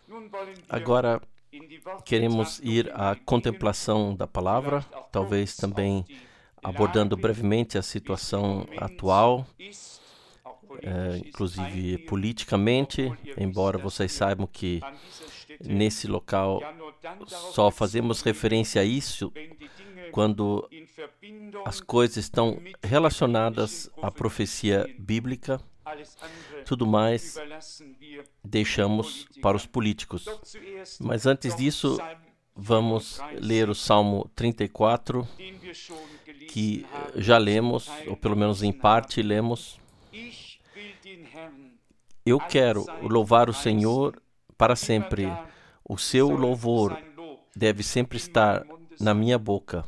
Agora queremos ir à contemplação da palavra, talvez também abordando brevemente a situação atual, inclusive politicamente, embora vocês saibam que nesse local só fazemos referência a isso quando as coisas estão relacionadas à profecia bíblica. Tudo mais deixamos para os políticos. Mas antes disso, vamos ler o Salmo 34, que já lemos, ou pelo menos em parte lemos. Eu quero louvar o Senhor para sempre. O seu louvor deve sempre estar na minha boca.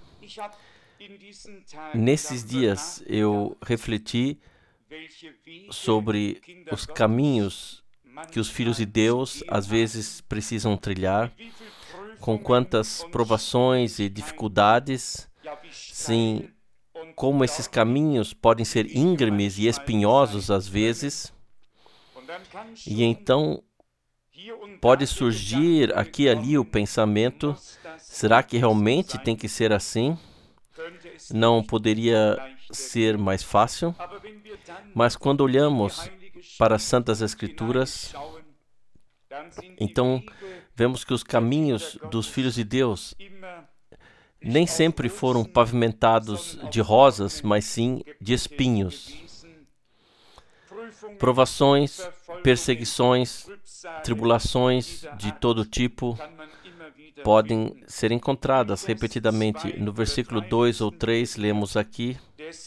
Nesses dias eu refleti sobre os caminhos que os filhos de Deus às vezes precisam trilhar, com quantas provações e dificuldades, sim, como esses caminhos podem ser íngremes e espinhosos às vezes, e então pode surgir aqui e ali o pensamento: será que realmente tem que ser assim? Não poderia ser mais fácil? Mas quando olhamos para as Santas Escrituras, então vemos que os caminhos dos filhos de Deus nem sempre foram pavimentados de rosas, mas sim de espinhos. Provações, perseguições, tribulações de todo tipo podem ser encontradas repetidamente. No versículo 2 ou 3, lemos aqui: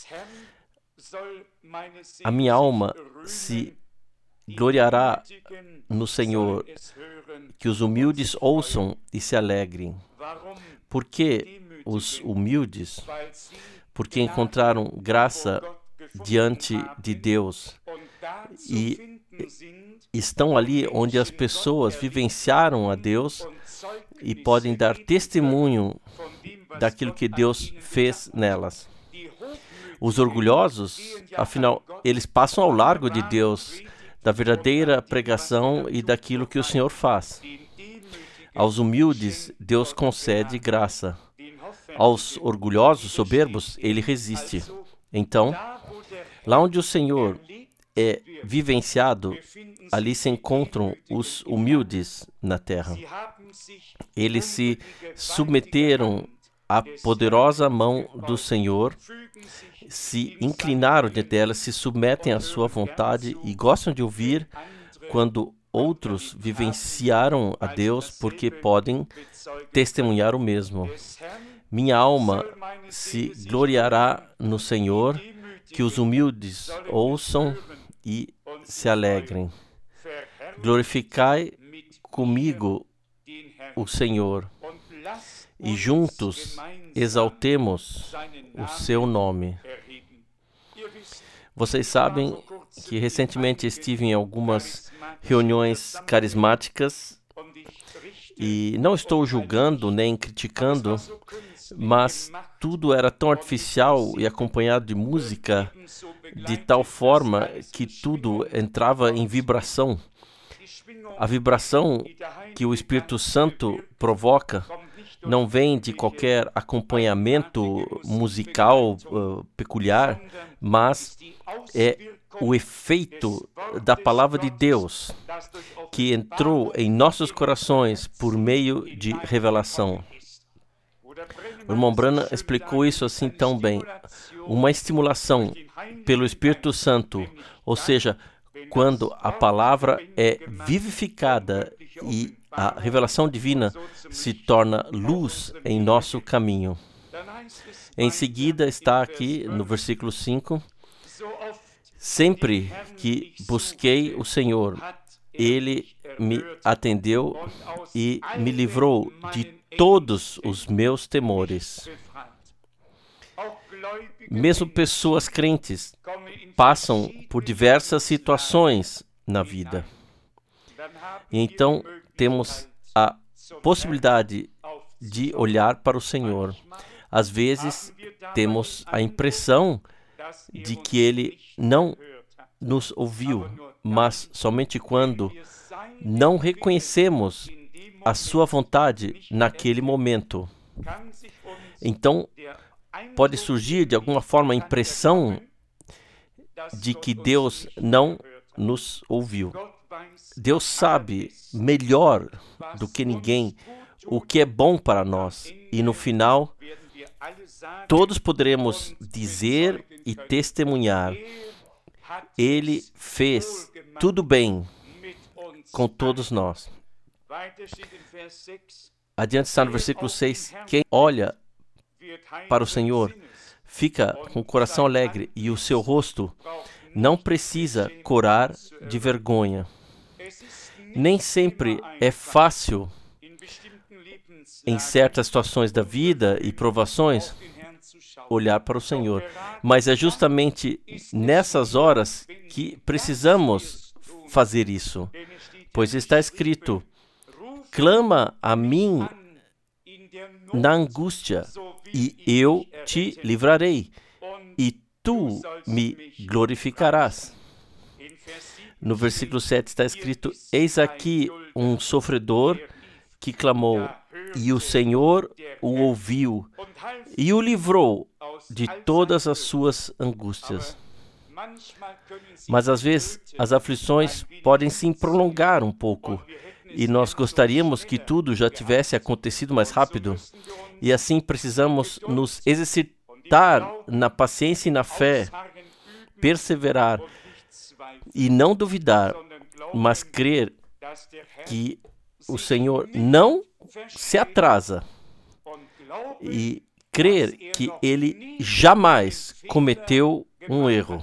a minha alma se gloriará no Senhor, que os humildes ouçam e se alegrem. Por que os humildes? Porque encontraram graça diante de Deus e estão ali onde as pessoas vivenciaram a Deus e podem dar testemunho daquilo que Deus fez nelas. Os orgulhosos, afinal, eles passam ao largo de Deus, da verdadeira pregação e daquilo que o Senhor faz. Aos humildes, Deus concede graça. Aos orgulhosos, soberbos, Ele resiste. Então, lá onde o Senhor é vivenciado, ali se encontram os humildes na terra. Eles se submeteram à poderosa mão do Senhor, se inclinaram diante dela, se submetem à sua vontade e gostam de ouvir quando outros vivenciaram a Deus, porque podem testemunhar o mesmo. Minha alma se gloriará no Senhor, que os humildes ouçam e se alegrem. Glorificai comigo o Senhor, e juntos exaltemos o seu nome. Vocês sabem que recentemente estive em algumas reuniões carismáticas e não estou julgando nem criticando, mas tudo era tão artificial e acompanhado de música de tal forma que tudo entrava em vibração. A vibração que o Espírito Santo provoca não vem de qualquer acompanhamento musical peculiar, mas é o efeito da palavra de Deus que entrou em nossos corações por meio de revelação. O irmão Branham explicou isso assim tão bem. Uma estimulação pelo Espírito Santo, ou seja, quando a palavra é vivificada e a revelação divina se torna luz em nosso caminho. Em seguida está aqui no versículo 5: sempre que busquei o Senhor, Ele me atendeu e me livrou de todos os meus temores. Mesmo pessoas crentes passam por diversas situações na vida. E então temos a possibilidade de olhar para o Senhor. Às vezes temos a impressão de que Ele não nos ouviu, mas somente quando não reconhecemos a sua vontade naquele momento. Então, pode surgir de alguma forma a impressão de que Deus não nos ouviu. Deus sabe melhor do que ninguém o que é bom para nós. E no final, todos poderemos dizer e testemunhar: Ele fez tudo bem com todos nós. Adiante está no versículo 6. Quem olha para o Senhor fica com o coração alegre e o seu rosto não precisa corar de vergonha. Nem sempre é fácil, em certas situações da vida e provações, olhar para o Senhor. Mas é justamente nessas horas que precisamos fazer isso. Pois está escrito: clama a mim na angústia, e eu te livrarei, e tu me glorificarás. No versículo 7 está escrito: eis aqui um sofredor que clamou, e o Senhor o ouviu e o livrou de todas as suas angústias. Mas às vezes as aflições podem se prolongar um pouco, e nós gostaríamos que tudo já tivesse acontecido mais rápido. E assim precisamos nos exercitar na paciência e na fé, perseverar e não duvidar, mas crer que o Senhor não se atrasa, e crer que Ele jamais cometeu um erro.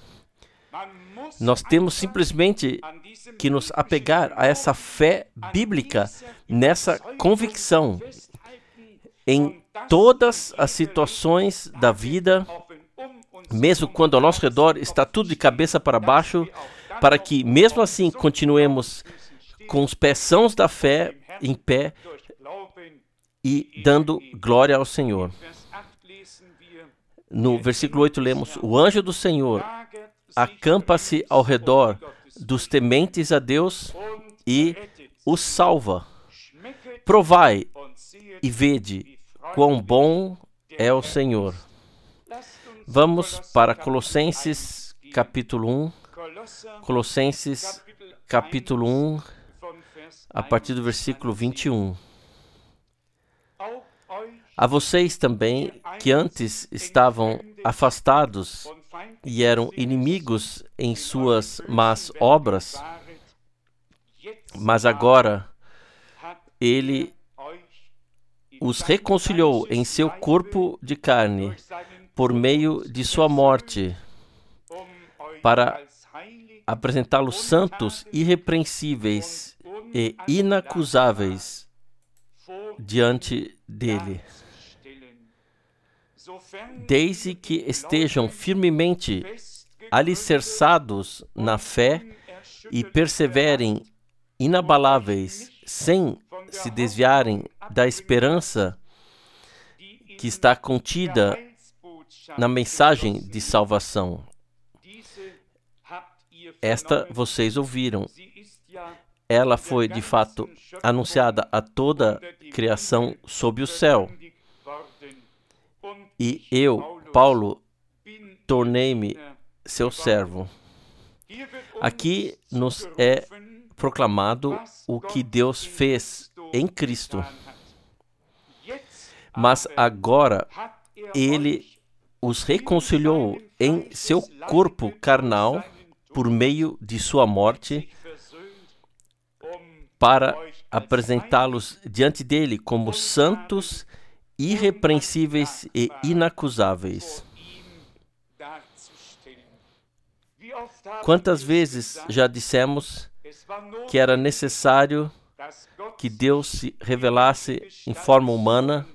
Nós temos simplesmente que nos apegar a essa fé bíblica, nessa convicção, em todas as situações da vida, mesmo quando ao nosso redor está tudo de cabeça para baixo, para que mesmo assim continuemos com os pés sãos da fé em pé e dando glória ao Senhor. No versículo 8 lemos: o anjo do Senhor acampa-se ao redor dos tementes a Deus e os salva. Provai e vede quão bom é o Senhor. Vamos para Colossenses capítulo 1. Colossenses capítulo 1, a partir do versículo 21. A vocês também, que antes estavam afastados e eram inimigos em suas más obras, mas agora Ele os reconciliou em seu corpo de carne, por meio de sua morte, para apresentá-los santos, irrepreensíveis e inacusáveis diante dele. Desde que estejam firmemente alicerçados na fé e perseverem inabaláveis, sem se desviarem da esperança que está contida na mensagem de salvação. Esta vocês ouviram. Ela foi, de fato, anunciada a toda a criação sob o céu. E eu, Paulo, tornei-me seu servo. Aqui nos é proclamado o que Deus fez em Cristo. Mas agora Ele os reconciliou em seu corpo carnal por meio de sua morte, para apresentá-los diante dele como santos, irrepreensíveis e inacusáveis. Quantas vezes já dissemos que era necessário que Deus se revelasse em forma humana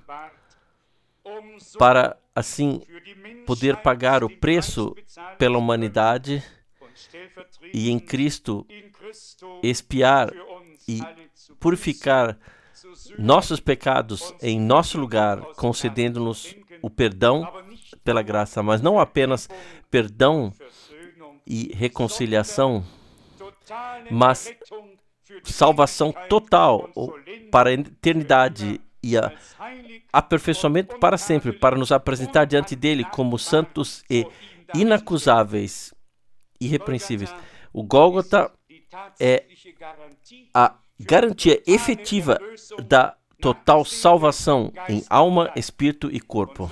para, assim, poder pagar o preço pela humanidade e em Cristo expiar e purificar nossos pecados em nosso lugar, concedendo-nos o perdão pela graça, mas não apenas perdão e reconciliação, mas salvação total para a eternidade e aperfeiçoamento para sempre, para nos apresentar diante dele como santos e inacusáveis, irrepreensíveis. O Gólgota é a garantia efetiva da total salvação em alma, espírito e corpo.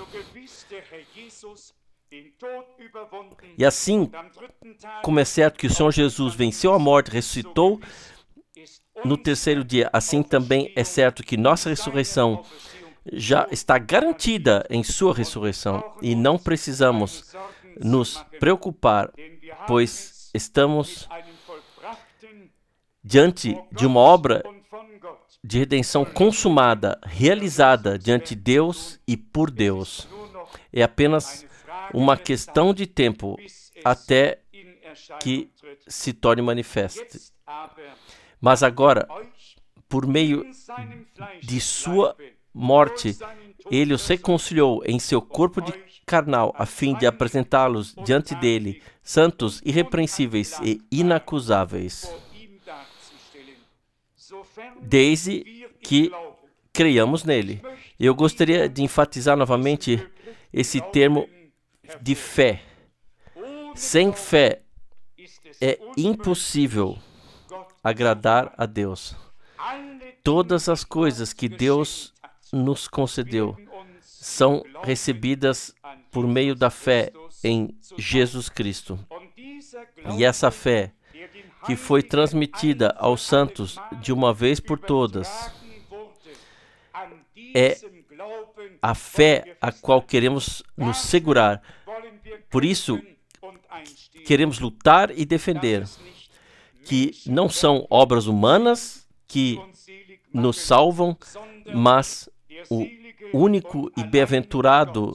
E assim, como é certo que o Senhor Jesus venceu a morte, ressuscitou no terceiro dia, assim também é certo que nossa ressurreição já está garantida em sua ressurreição e não precisamos nos preocupar, pois estamos diante de uma obra de redenção consumada, realizada diante de Deus e por Deus. É apenas uma questão de tempo até que se torne manifeste. Mas agora, por meio de sua morte, ele os reconciliou em seu corpo de carnal, a fim de apresentá-los diante dele, santos, irrepreensíveis e inacusáveis, desde que creiamos nele. Eu gostaria de enfatizar novamente esse termo de fé. Sem fé é impossível agradar a Deus. Todas as coisas que Deus nos concedeu são recebidas por meio da fé em Jesus Cristo. E essa fé que foi transmitida aos santos de uma vez por todas é a fé a qual queremos nos segurar. Por isso, queremos lutar e defender, que não são obras humanas que nos salvam, mas o único e bem-aventurado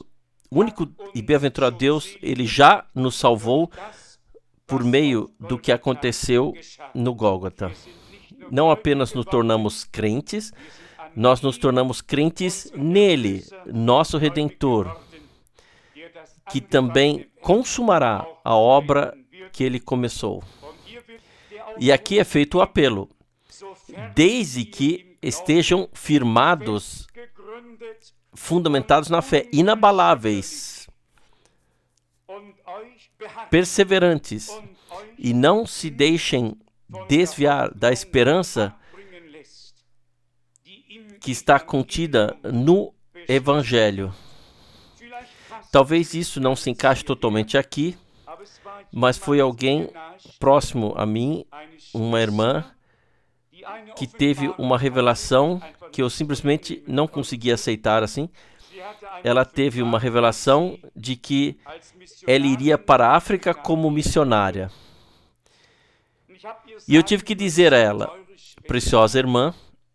Deus, ele já nos salvou por meio do que aconteceu no Gólgota. Não apenas nos tornamos crentes, nós nos tornamos crentes nele, nosso Redentor, que também consumará a obra que ele começou. E aqui é feito o apelo, desde que estejam firmados, fundamentados na fé, inabaláveis, perseverantes, e não se deixem desviar da esperança que está contida no Evangelho. Talvez isso não se encaixe totalmente aqui, mas foi alguém próximo a mim, uma irmã, que teve uma revelação que eu simplesmente não conseguia aceitar assim. Ela teve uma revelação de que ela iria para a África como missionária. E eu tive que dizer a ela, preciosa irmã,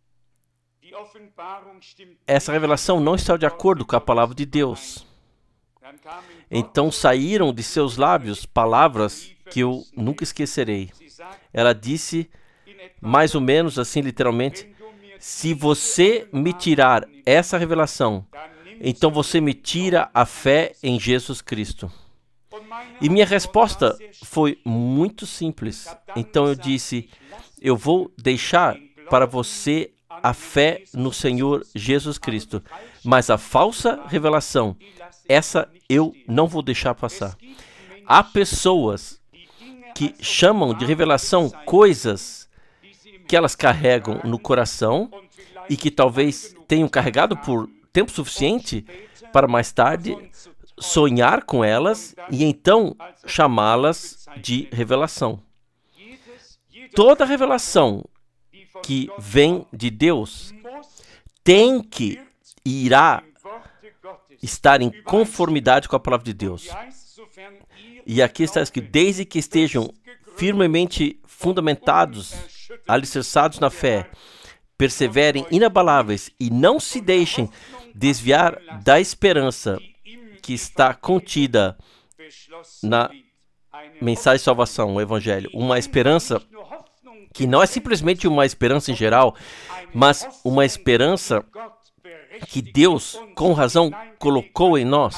essa revelação não está de acordo com a palavra de Deus. Então saíram de seus lábios palavras que eu nunca esquecerei. Ela disse, mais ou menos assim, literalmente, se você me tirar essa revelação, então você me tira a fé em Jesus Cristo. E minha resposta foi muito simples. Então eu disse, eu vou deixar para você a fé no Senhor Jesus Cristo, mas a falsa revelação, essa eu não vou deixar passar. Há pessoas que chamam de revelação coisas que elas carregam no coração e que talvez tenham carregado por tempo suficiente para mais tarde sonhar com elas e então chamá-las de revelação. Toda revelação que vem de Deus tem que e irá estar em conformidade com a palavra de Deus. E aqui está escrito, desde que estejam firmemente fundamentados, alicerçados na fé, perseverem inabaláveis e não se deixem desviar da esperança que está contida na mensagem de salvação, o Evangelho. Uma esperança que não é simplesmente uma esperança em geral, mas uma esperança que Deus, com razão, colocou em nós.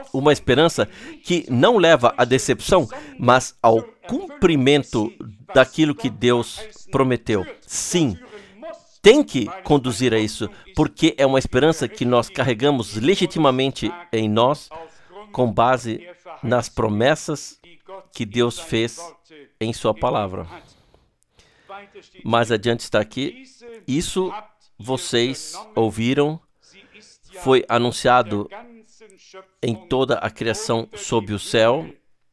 uma esperança que não leva à decepção, mas ao cumprimento daquilo que Deus prometeu. Sim, tem que conduzir a isso, porque é uma esperança que nós carregamos legitimamente em nós, com base nas promessas que Deus fez em sua palavra. Mais adiante está aqui, isso vocês ouviram, foi anunciado em toda a criação sob o céu,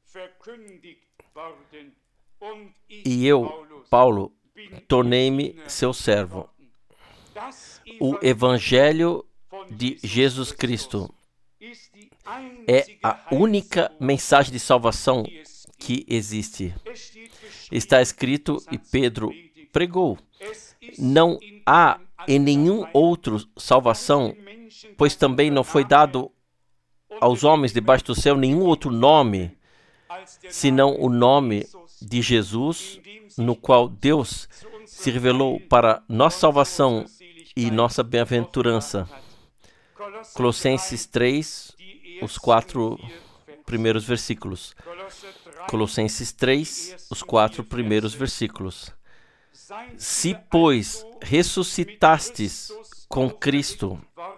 e eu, Paulo, tornei-me seu servo. O Evangelho de Jesus Cristo é a única mensagem de salvação que existe. Está escrito, e Pedro pregou, não há em nenhum outro salvação, pois também não foi dado aos homens debaixo do céu nenhum outro nome, senão o nome de Jesus, no qual Deus se revelou para nossa salvação e nossa bem-aventurança. Colossenses 3, os 4 primeiros versículos. Colossenses 3, os 4 primeiros versículos. Se, pois, ressuscitastes com Cristo,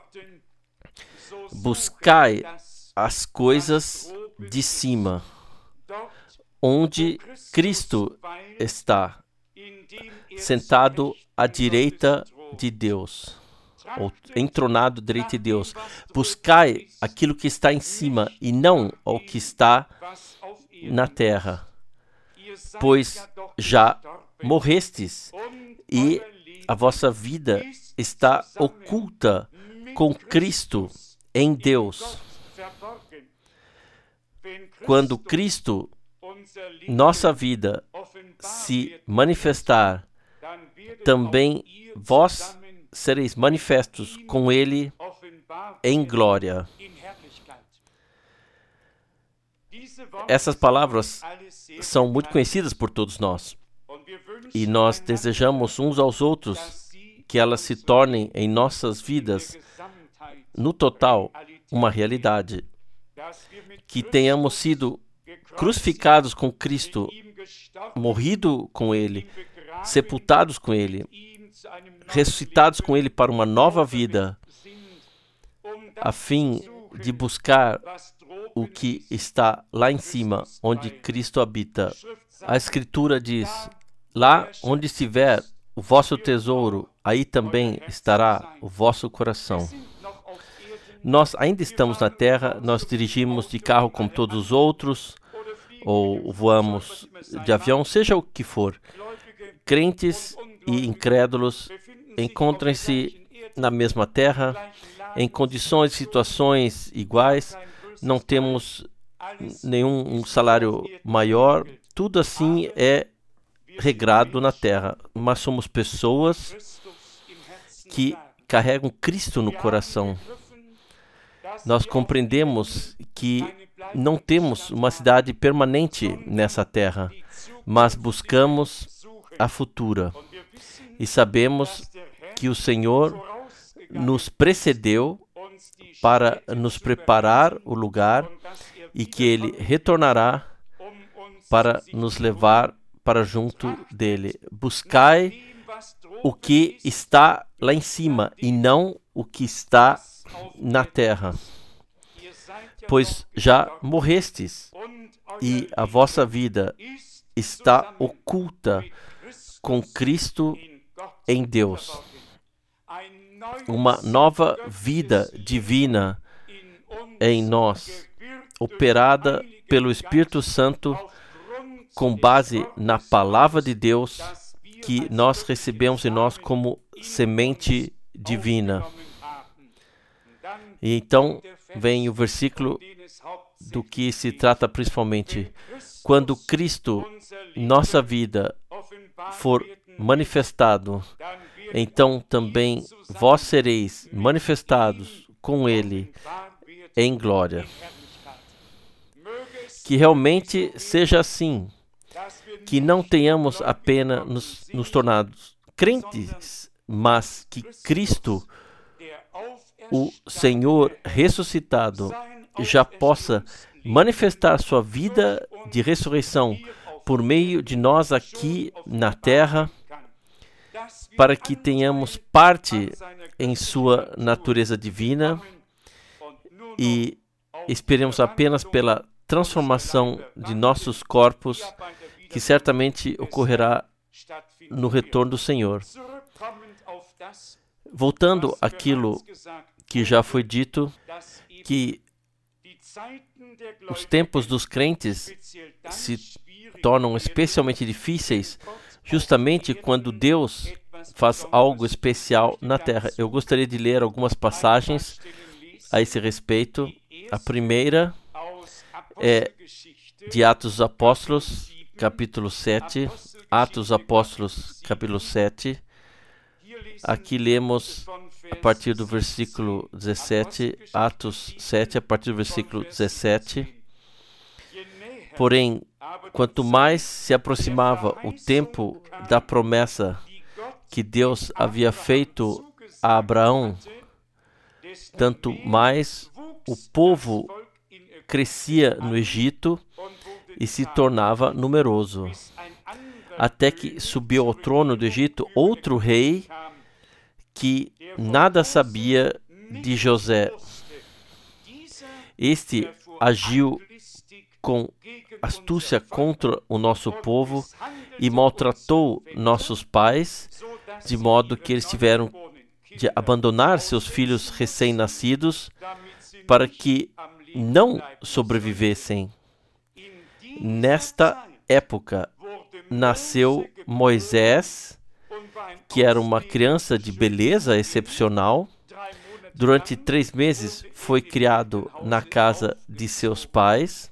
buscai as coisas de cima, onde Cristo está, sentado à direita de Deus, ou entronado à direita de Deus. Buscai aquilo que está em cima e não o que está na terra, pois já morrestes e a vossa vida está oculta com Cristo em Deus. Quando Cristo, nossa vida, se manifestar, também vós sereis manifestos com Ele em glória. Essas palavras são muito conhecidas por todos nós. E nós desejamos uns aos outros que elas se tornem em nossas vidas, no total, uma realidade. Que tenhamos sido crucificados com Cristo, morrido com Ele, sepultados com Ele, ressuscitados com Ele para uma nova vida, a fim de buscar o que está lá em cima, onde Cristo habita. A Escritura diz, lá onde estiver o vosso tesouro, aí também estará o vosso coração. Nós ainda estamos na terra, nós dirigimos de carro como todos os outros, ou voamos de avião, seja o que for. Crentes e incrédulos encontram-se na mesma terra, em condições e situações iguais, não temos nenhum salário maior, tudo assim é regrado na terra, mas somos pessoas que carregam Cristo no coração. Nós compreendemos que não temos uma cidade permanente nessa terra, mas buscamos a futura. E sabemos que o Senhor nos precedeu para nos preparar o lugar e que Ele retornará para nos levar para junto dele. Buscai o que está lá em cima e não o que está na terra, pois já morrestes e a vossa vida está oculta com Cristo em Deus. Uma nova vida divina em nós, operada pelo Espírito Santo, com base na palavra de Deus que nós recebemos em nós como semente divina. E então vem o versículo do que se trata principalmente. Quando Cristo, nossa vida, for manifestado, então também vós sereis manifestados com Ele em glória. Que realmente seja assim, que não tenhamos apenas nos tornado crentes, mas que Cristo, o Senhor ressuscitado, já possa manifestar sua vida de ressurreição por meio de nós aqui na terra, para que tenhamos parte em sua natureza divina e esperemos apenas pela transformação de nossos corpos, que certamente ocorrerá no retorno do Senhor. Voltando àquilo que já foi dito, que os tempos dos crentes se tornam especialmente difíceis justamente quando Deus faz algo especial na terra. Eu gostaria de ler algumas passagens a esse respeito. A primeira é de Atos dos Apóstolos, capítulo 7. Atos dos Apóstolos, capítulo 7. Aqui lemos a partir do versículo 17, Atos 7, a partir do versículo 17. Porém, quanto mais se aproximava o tempo da promessa que Deus havia feito a Abraão, tanto mais o povo crescia no Egito e se tornava numeroso, até que subiu ao trono do Egito outro rei que nada sabia de José. Este agiu com astúcia contra o nosso povo e maltratou nossos pais, de modo que eles tiveram de abandonar seus filhos recém-nascidos para que não sobrevivessem. Nesta época nasceu Moisés, que era uma criança de beleza excepcional. Durante 3 meses foi criado na casa de seus pais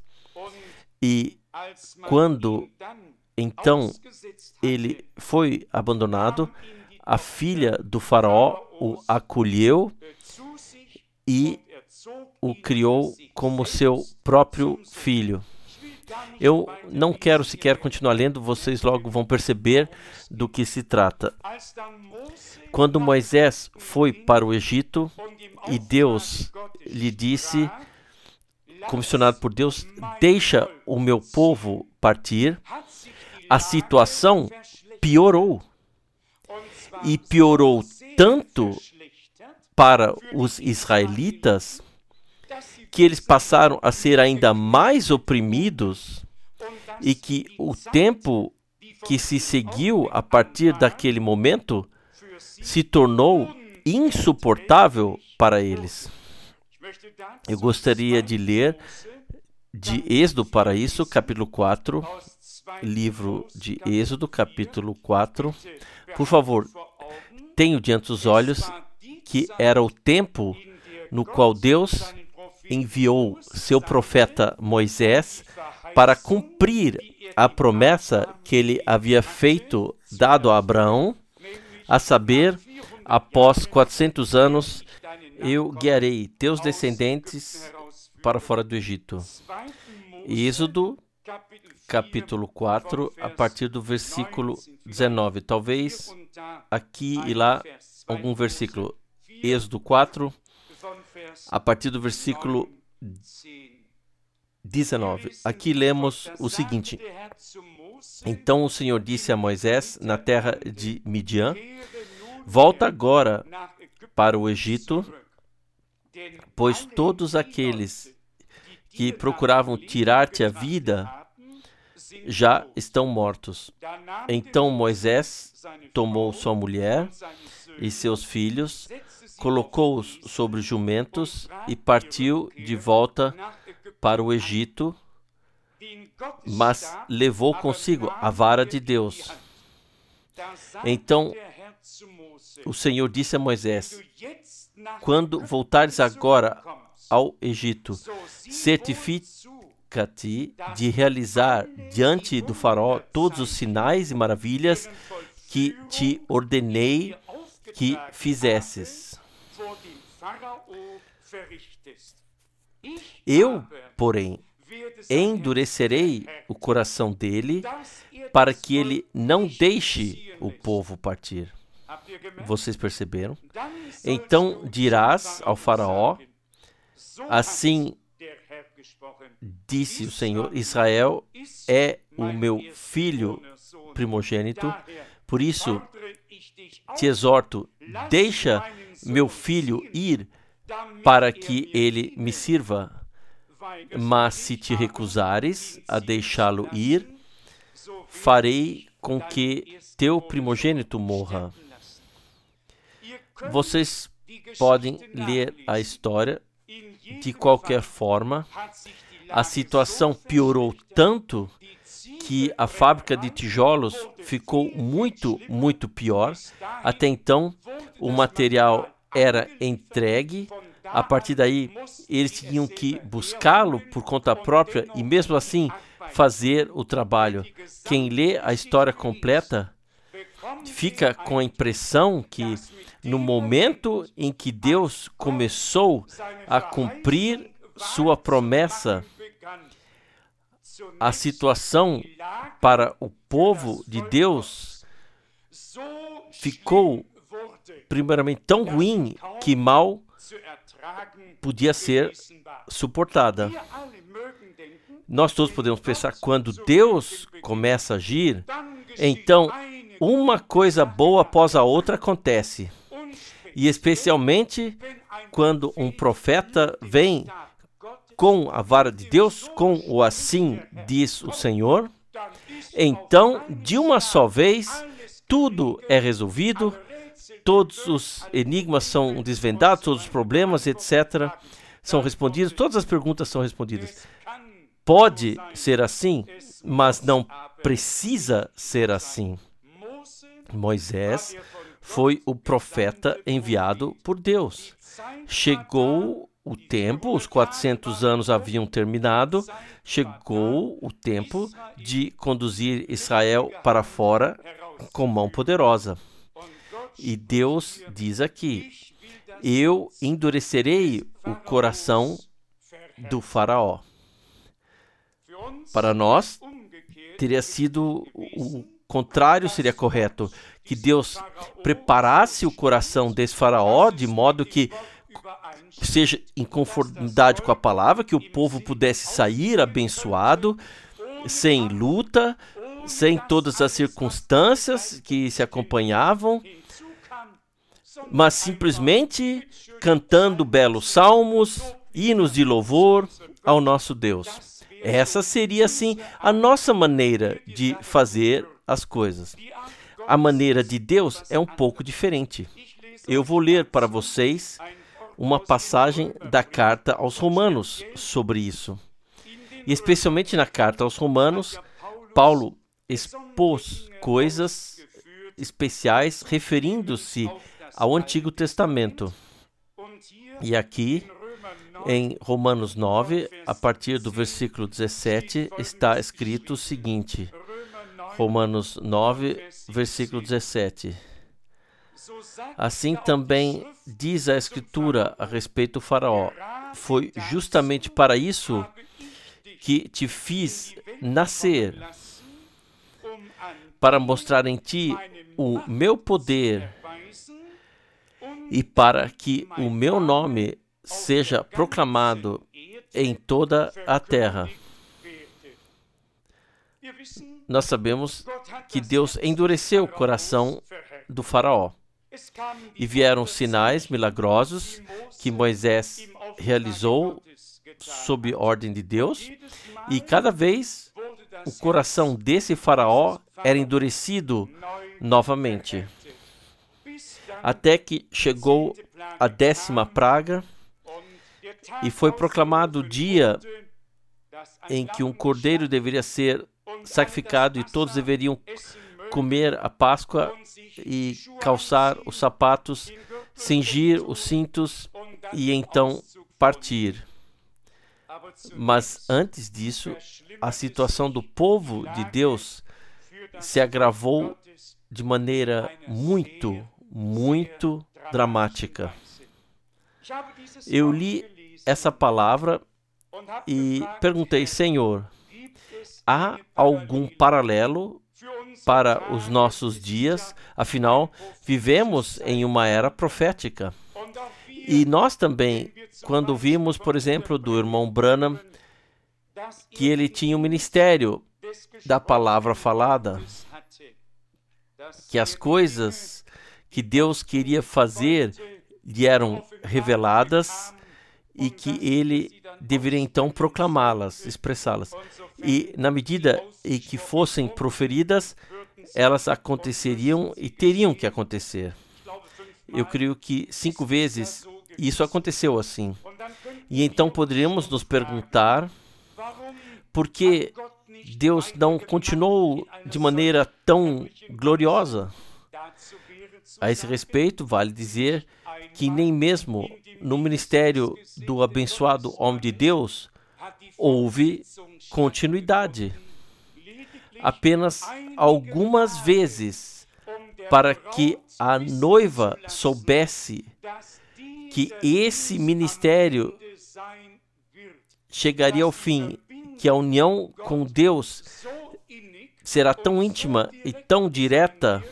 e quando então ele foi abandonado, a filha do faraó o acolheu e o criou como seu próprio filho. Eu não quero sequer continuar lendo, vocês logo vão perceber do que se trata. Quando Moisés foi para o Egito e Deus lhe disse, comissionado por Deus, deixa o meu povo partir, a situação piorou. E piorou tanto para os israelitas que eles passaram a ser ainda mais oprimidos e que o tempo que se seguiu a partir daquele momento se tornou insuportável para eles. Eu gostaria de ler de Êxodo para isso, capítulo 4, livro de Êxodo, capítulo 4. Por favor, tenho diante dos olhos que era o tempo no qual Deus enviou seu profeta Moisés para cumprir a promessa que ele havia feito, dado a Abraão, a saber, após 400 anos, eu guiarei teus descendentes para fora do Egito. Êxodo, capítulo 4, a partir do versículo 19. Talvez aqui e lá algum versículo. Êxodo 4, a partir do versículo 19. Aqui lemos o seguinte: Então o Senhor disse a Moisés na terra de Midian: Volta agora para o Egito, pois todos aqueles que procuravam tirar-te a vida já estão mortos. Então Moisés tomou sua mulher e seus filhos, colocou-os sobre jumentos e partiu de volta para o Egito, mas levou consigo a vara de Deus. Então o Senhor disse a Moisés: Quando voltares agora ao Egito, certifica-te de realizar diante do faraó todos os sinais e maravilhas que te ordenei que fizesses. Eu, porém, endurecerei o coração dele para que ele não deixe o povo partir. Vocês perceberam? Então dirás ao faraó: Assim disse o Senhor, Israel é o meu filho primogênito, por isso te exorto, deixa meu filho ir para que ele me sirva. Mas se te recusares a deixá-lo ir, farei com que teu primogênito morra. Vocês podem ler a história. De qualquer forma, a situação piorou tanto que a fábrica de tijolos ficou muito, muito pior. Até então, o material era entregue. A partir daí, eles tinham que buscá-lo por conta própria e, mesmo assim, fazer o trabalho. Quem lê a história completa fica com a impressão que, no momento em que Deus começou a cumprir sua promessa, a situação para o povo de Deus ficou, primeiramente, tão ruim que mal podia ser suportada. Nós todos podemos pensar, quando Deus começa a agir, então uma coisa boa após a outra acontece. E especialmente quando um profeta vem com a vara de Deus, com o assim diz o Senhor, então, de uma só vez, tudo é resolvido, todos os enigmas são desvendados, todos os problemas, etc., são respondidos, todas as perguntas são respondidas. Pode ser assim, mas não precisa ser assim. Moisés foi o profeta enviado por Deus. Chegou o tempo, os 400 anos haviam terminado, chegou o tempo de conduzir Israel para fora com mão poderosa. E Deus diz aqui, eu endurecerei o coração do faraó. Para nós, teria sido o contrário, seria correto, que Deus preparasse o coração desse faraó de modo que seja em conformidade com a palavra, que o povo pudesse sair abençoado, sem luta, sem todas as circunstâncias que se acompanhavam, mas simplesmente cantando belos salmos, hinos de louvor ao nosso Deus. Essa seria, assim, a nossa maneira de fazer as coisas. A maneira de Deus é um pouco diferente. Eu vou ler para vocês uma passagem da carta aos Romanos sobre isso. E especialmente na carta aos Romanos, Paulo expôs coisas especiais referindo-se ao Antigo Testamento. E aqui, em Romanos 9, a partir do versículo 17, está escrito o seguinte. Romanos 9, versículo 17. Assim também diz a Escritura a respeito do faraó. Foi justamente para isso que te fiz nascer, para mostrar em ti o meu poder e para que o meu nome seja proclamado em toda a terra. Nós sabemos que Deus endureceu o coração do faraó. E vieram sinais milagrosos que Moisés realizou sob ordem de Deus. E cada vez o coração desse faraó era endurecido novamente. Até que chegou a 10ª praga e foi proclamado o dia em que um cordeiro deveria ser sacrificado e todos deveriam comer a Páscoa e calçar os sapatos, cingir os cintos e então partir. Mas antes disso, a situação do povo de Deus se agravou de maneira muito, muito dramática. Eu li essa palavra e perguntei, Senhor, há algum paralelo para os nossos dias? Afinal, vivemos em uma era profética. E nós também, quando vimos, por exemplo, do irmão Branham, que ele tinha o ministério da palavra falada, que as coisas que Deus queria fazer lhe eram reveladas e que ele deveria então proclamá-las, expressá-las. E na medida em que fossem proferidas, elas aconteceriam e teriam que acontecer. Eu creio que 5 vezes isso aconteceu assim. E então poderíamos nos perguntar por que Deus não continuou de maneira tão gloriosa. A esse respeito, vale dizer que nem mesmo no ministério do abençoado homem de Deus houve continuidade. Apenas algumas vezes, para que a noiva soubesse que esse ministério chegaria ao fim, que a união com Deus será tão íntima e tão direta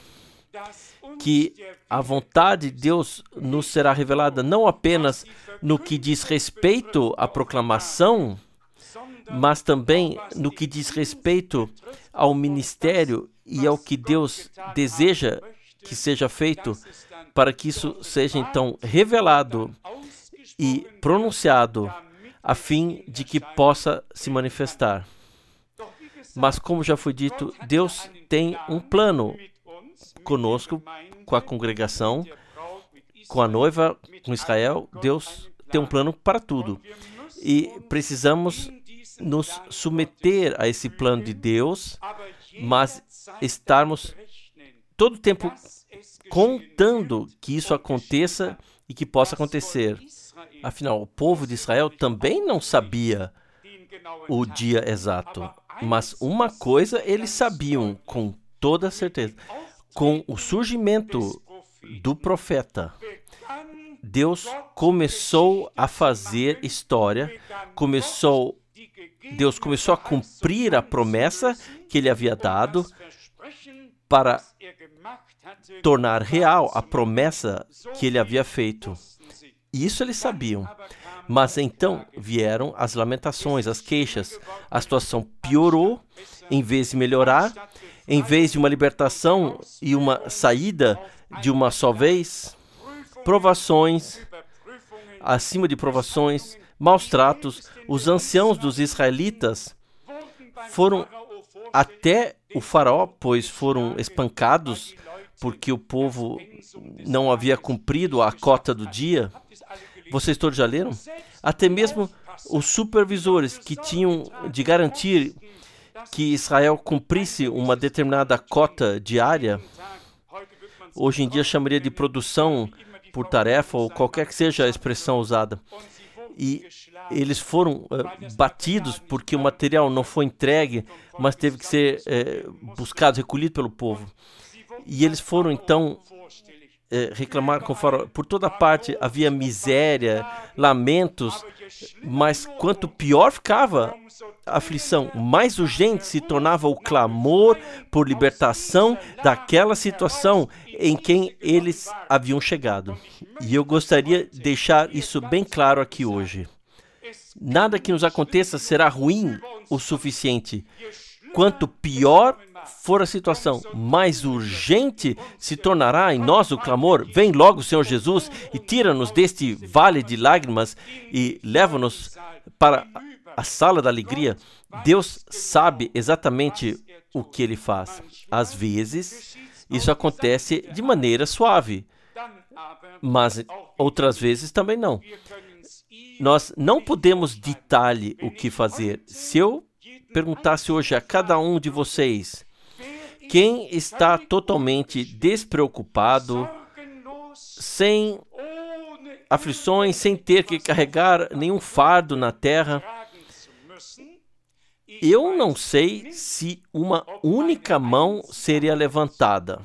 que a vontade de Deus nos será revelada não apenas no que diz respeito à proclamação, mas também no que diz respeito ao ministério e ao que Deus deseja que seja feito, para que isso seja então revelado e pronunciado, a fim de que possa se manifestar. Mas, como já foi dito, Deus tem um plano conosco, com a congregação, com a noiva, com Israel. Deus tem um plano para tudo. E precisamos nos submeter a esse plano de Deus, mas estarmos todo o tempo contando que isso aconteça e que possa acontecer. Afinal, o povo de Israel também não sabia o dia exato, mas uma coisa eles sabiam com toda certeza: com o surgimento do profeta, Deus começou a fazer história, Deus começou a cumprir a promessa que ele havia dado para tornar real a promessa que ele havia feito. Isso eles sabiam. Mas então vieram as lamentações, as queixas. A situação piorou em vez de melhorar. Em vez de uma libertação e uma saída de uma só vez, provações, acima de provações, maus tratos. Os anciãos dos israelitas foram até o faraó, pois foram espancados porque o povo não havia cumprido a cota do dia. Vocês todos já leram? Até mesmo os supervisores que tinham de garantir que Israel cumprisse uma determinada cota diária, hoje em dia chamaria de produção por tarefa, ou qualquer que seja a expressão usada. E eles foram batidos porque o material não foi entregue, mas teve que ser buscado, recolhido pelo povo. E eles foram, então, reclamar com o faraó. Por toda parte havia miséria, lamentos, mas quanto pior ficava a aflição, mais urgente se tornava o clamor por libertação daquela situação em que eles haviam chegado. E eu gostaria de deixar isso bem claro aqui hoje. Nada que nos aconteça será ruim o suficiente. Quanto pior for a situação, mais urgente se tornará em nós o clamor. Vem logo, Senhor Jesus, e tira-nos deste vale de lágrimas e leva-nos para a sala da alegria. Deus sabe exatamente o que Ele faz. Às vezes, isso acontece de maneira suave, mas outras vezes também não. Nós não podemos ditar-lhe o que fazer. Se eu perguntasse hoje a cada um de vocês, quem está totalmente despreocupado, sem aflições, sem ter que carregar nenhum fardo na terra, eu não sei se uma única mão seria levantada.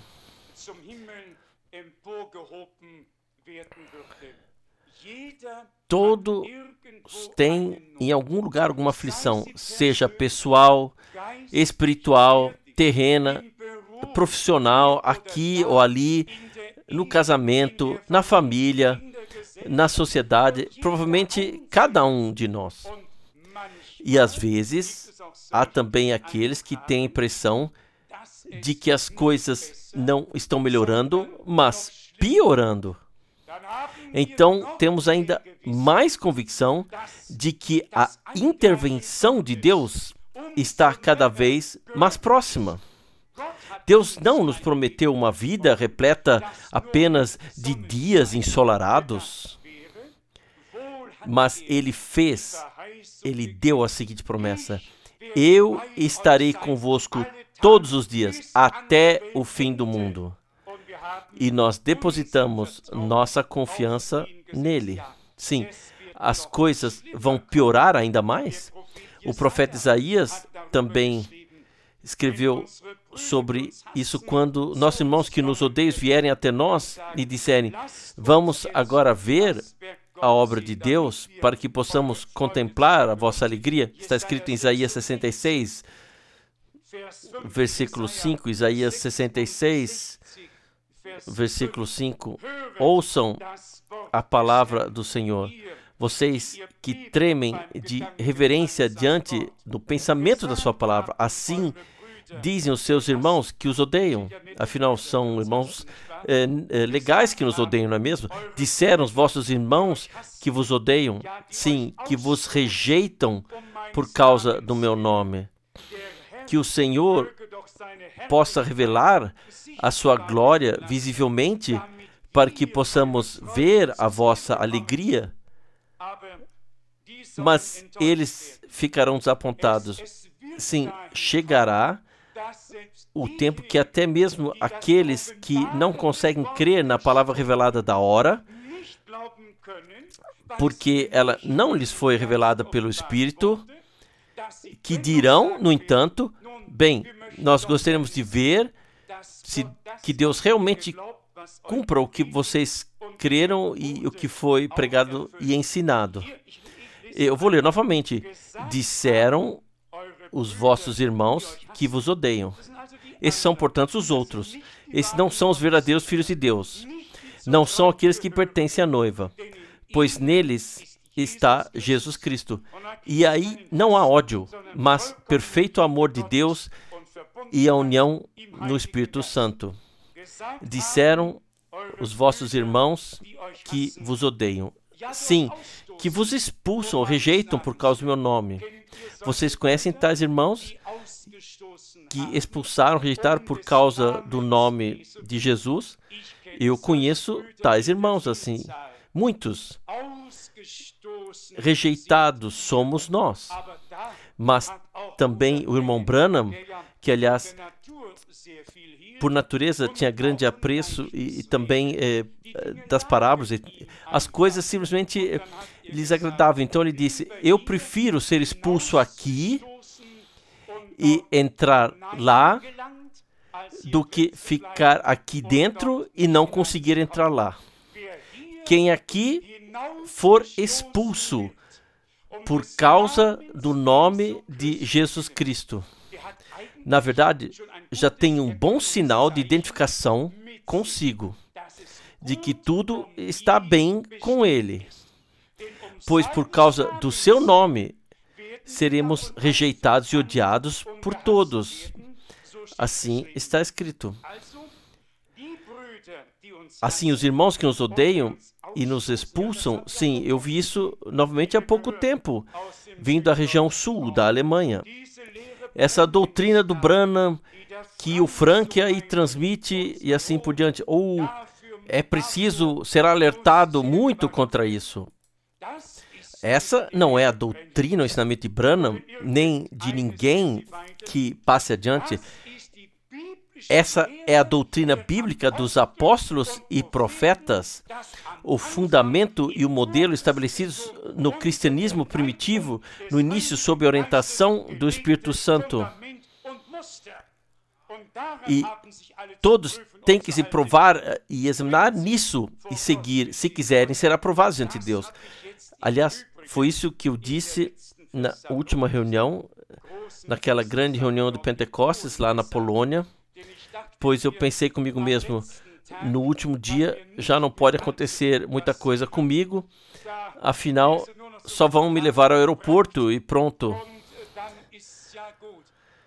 Todos têm em algum lugar alguma aflição, seja pessoal, espiritual, terrena, profissional, aqui ou ali, no casamento, na família, na sociedade, provavelmente cada um de nós. E às vezes, há também aqueles que têm a impressão de que as coisas não estão melhorando, mas piorando. Então, temos ainda mais convicção de que a intervenção de Deus está cada vez mais próxima. Deus não nos prometeu uma vida repleta apenas de dias ensolarados, mas Ele deu a seguinte promessa: eu estarei convosco todos os dias, até o fim do mundo. E nós depositamos nossa confiança nele. Sim, as coisas vão piorar ainda mais. O profeta Isaías também escreveu sobre isso quando nossos irmãos que nos odeiam vierem até nós e disserem: vamos agora ver a obra de Deus para que possamos contemplar a vossa alegria. Está escrito em Isaías 66, versículo 5, Isaías 66, versículo 5, ouçam a palavra do Senhor, vocês que tremem de reverência diante do pensamento da sua palavra, assim dizem os seus irmãos que os odeiam, afinal são irmãos legais que nos odeiam, não é mesmo? Disseram os vossos irmãos que vos odeiam, sim, que vos rejeitam por causa do meu nome. Que o Senhor possa revelar a sua glória visivelmente para que possamos ver a vossa alegria, mas eles ficarão desapontados. Sim, chegará o tempo que até mesmo aqueles que não conseguem crer na palavra revelada da hora, porque ela não lhes foi revelada pelo Espírito, que dirão, no entanto, bem, nós gostaríamos de ver que Deus realmente cumpra o que vocês creram e o que foi pregado e ensinado. Eu vou ler novamente. Disseram os vossos irmãos que vos odeiam. Esses são, portanto, os outros. Esses não são os verdadeiros filhos de Deus. Não são aqueles que pertencem à noiva, pois neles está Jesus Cristo. E aí não há ódio, mas perfeito amor de Deus e a união no Espírito Santo. Disseram os vossos irmãos que vos odeiam. Sim, que vos expulsam ou rejeitam por causa do meu nome. Vocês conhecem tais irmãos que expulsaram, rejeitaram por causa do nome de Jesus? Eu conheço tais irmãos assim. Muitos rejeitados somos nós. Mas também o irmão Branham, que aliás, por natureza, tinha grande apreço e também das parábolas, as coisas simplesmente lhes agradavam. Então ele disse: eu prefiro ser expulso aqui e entrar lá do que ficar aqui dentro e não conseguir entrar lá. Quem aqui for expulso por causa do nome de Jesus Cristo, na verdade, já tem um bom sinal de identificação consigo, de que tudo está bem com ele, pois por causa do seu nome seremos rejeitados e odiados por todos. Assim está escrito. Assim, os irmãos que nos odeiam e nos expulsam, sim, eu vi isso novamente há pouco tempo, vindo da região sul da Alemanha. Essa doutrina do Branham, que o Frank aí transmite e assim por diante, ou é preciso ser alertado muito contra isso. Essa não é a doutrina, o ensinamento de Branham, nem de ninguém que passe adiante. Essa é a doutrina bíblica dos apóstolos e profetas, o fundamento e o modelo estabelecidos no cristianismo primitivo, no início sob a orientação do Espírito Santo. E todos têm que se provar e examinar nisso e seguir, se quiserem ser aprovados diante de Deus. Aliás, foi isso que eu disse na última reunião, naquela grande reunião de Pentecostes lá na Polônia, pois eu pensei comigo mesmo, no último dia já não pode acontecer muita coisa comigo, afinal só vão me levar ao aeroporto e pronto.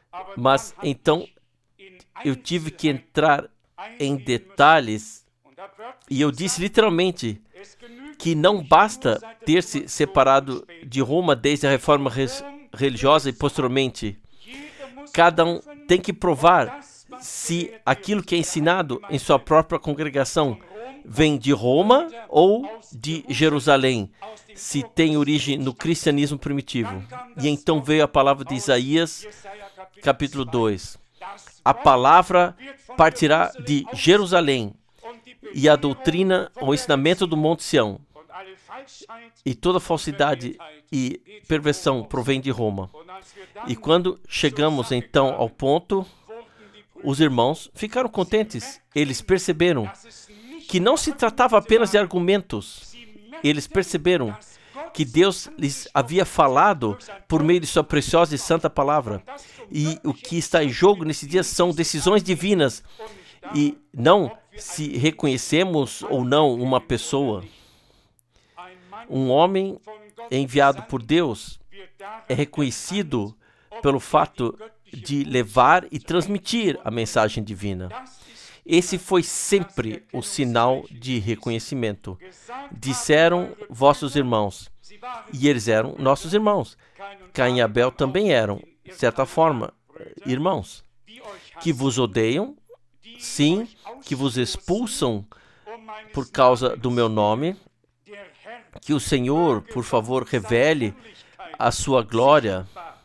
Mas então eu tive que entrar em detalhes e eu disse literalmente que não basta ter se separado de Roma desde a reforma religiosa e posteriormente. Cada um tem que provar se aquilo que é ensinado em sua própria congregação vem de Roma ou de Jerusalém, se tem origem no cristianismo primitivo. E então veio a palavra de Isaías, capítulo 2. A palavra partirá de Jerusalém, e a doutrina, o ensinamento do Monte Sião, e toda falsidade e perversão provém de Roma. E quando chegamos então ao ponto, os irmãos ficaram contentes. Eles perceberam que não se tratava apenas de argumentos. Eles perceberam que Deus lhes havia falado por meio de sua preciosa e santa palavra. E o que está em jogo nesse dia são decisões divinas. E não se reconhecemos ou não uma pessoa. Um homem enviado por Deus é reconhecido pelo fato de levar e transmitir a mensagem divina. Esse foi sempre o sinal de reconhecimento. Disseram vossos irmãos, e eles eram nossos irmãos. Caim e Abel também eram, de certa forma, irmãos. Que vos odeiam, sim, que vos expulsam por causa do meu nome. Que o Senhor, por favor, revele a sua glória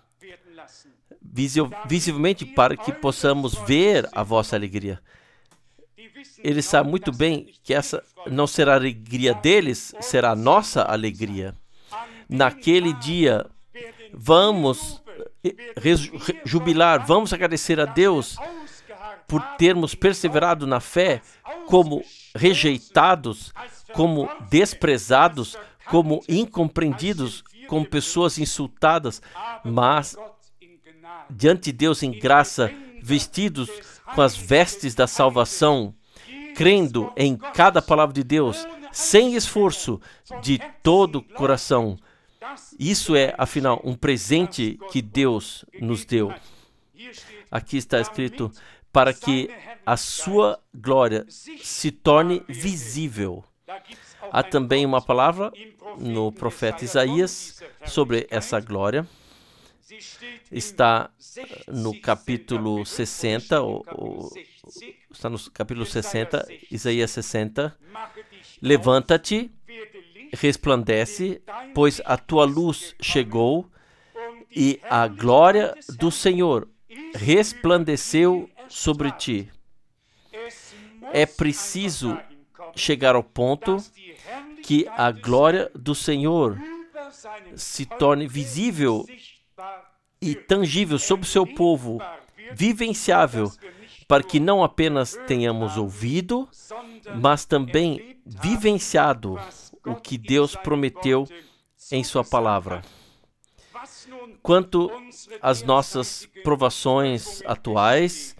visivelmente para que possamos ver a vossa alegria. Eles sabem muito bem que essa não será a alegria deles, será a nossa alegria. Naquele dia, vamos jubilar, vamos agradecer a Deus por termos perseverado na fé, como rejeitados, como desprezados, como incompreendidos, como pessoas insultadas, mas diante de Deus em graça, vestidos com as vestes da salvação, crendo em cada palavra de Deus, sem esforço, de todo o coração. Isso é, afinal, um presente que Deus nos deu. Aqui está escrito, para que a sua glória se torne visível. Há também uma palavra no profeta Isaías sobre essa glória. Está no capítulo 60, está no capítulo 60, Isaías 60. Levanta-te, resplandece, pois a tua luz chegou e a glória do Senhor resplandeceu sobre ti. É preciso chegar ao ponto que a glória do Senhor se torne visível e tangível sobre o seu povo, vivenciável, para que não apenas tenhamos ouvido, mas também vivenciado o que Deus prometeu em sua palavra. Quanto às nossas provações atuais,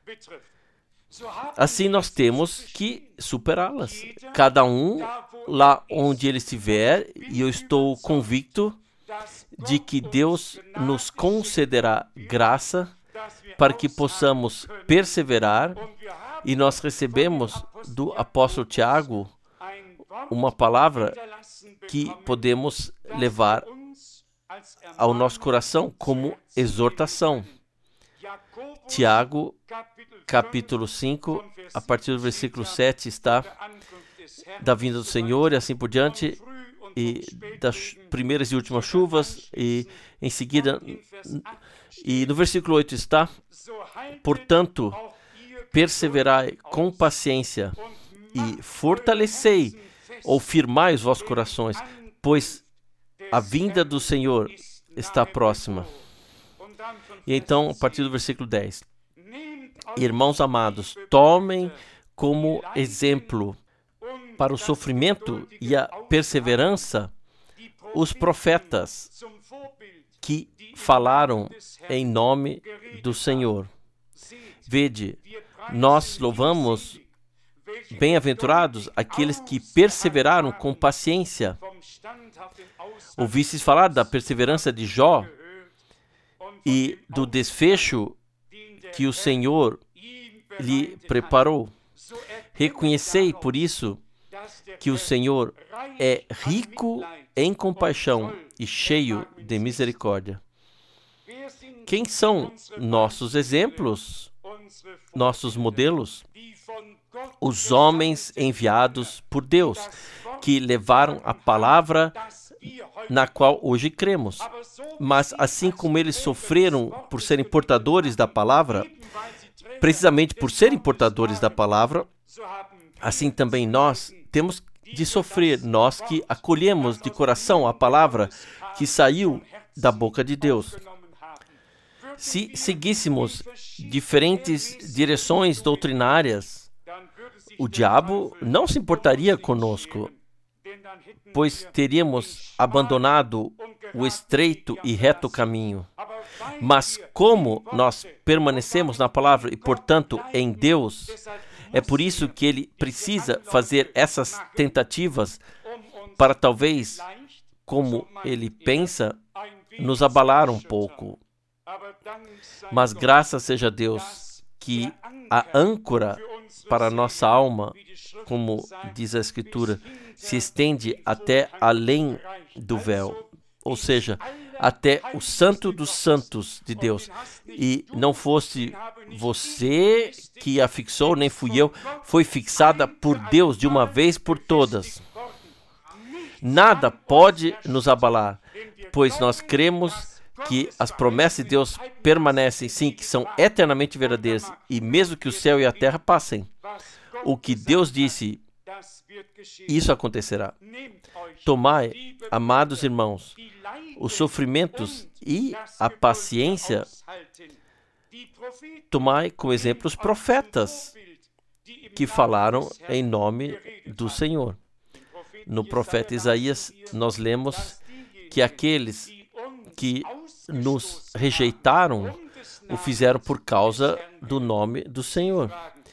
assim nós temos que superá-las. Cada um lá onde ele estiver, e eu estou convicto de que Deus nos concederá graça para que possamos perseverar, e nós recebemos do apóstolo Tiago uma palavra que podemos levar ao nosso coração como exortação. Tiago, capítulo 5, a partir do versículo 7, está da vinda do Senhor e assim por diante, e das primeiras e últimas chuvas, e em seguida, e no versículo 8 está, portanto, perseverai com paciência e fortalecei ou firmai os vossos corações, pois a vinda do Senhor está próxima. E então, a partir do versículo 10, irmãos amados, tomem como exemplo para o sofrimento e a perseverança os profetas que falaram em nome do Senhor. Vede, nós louvamos, bem-aventurados aqueles que perseveraram com paciência. Ouvistes falar da perseverança de Jó, e do desfecho que o Senhor lhe preparou. Reconhecei, por isso, que o Senhor é rico em compaixão e cheio de misericórdia. Quem são nossos exemplos, nossos modelos? Os homens enviados por Deus, que levaram a palavra na qual hoje cremos. Mas assim como eles sofreram por serem portadores da palavra, precisamente por serem portadores da palavra, assim também nós temos de sofrer, nós que acolhemos de coração a palavra que saiu da boca de Deus. Se seguíssemos diferentes direções doutrinárias, o diabo não se importaria conosco, pois teríamos abandonado o estreito e reto caminho. Mas como nós permanecemos na palavra e, portanto, em Deus, é por isso que ele precisa fazer essas tentativas para talvez, como ele pensa, nos abalar um pouco. Mas graças seja a Deus que a âncora para a nossa alma, como diz a Escritura, se estende até além do véu, ou seja, até o Santo dos Santos de Deus. E não fosse você que a fixou, nem fui eu, foi fixada por Deus de uma vez por todas. Nada pode nos abalar, pois nós cremos que as promessas de Deus permanecem, sim, que são eternamente verdadeiras, e mesmo que o céu e a terra passem, o que Deus disse, isso acontecerá. Tomai, amados irmãos, os sofrimentos e a paciência, tomai como exemplo os profetas que falaram em nome do Senhor. No profeta Isaías, nós lemos que aqueles que nos rejeitaram o fizeram por causa do nome do Senhor.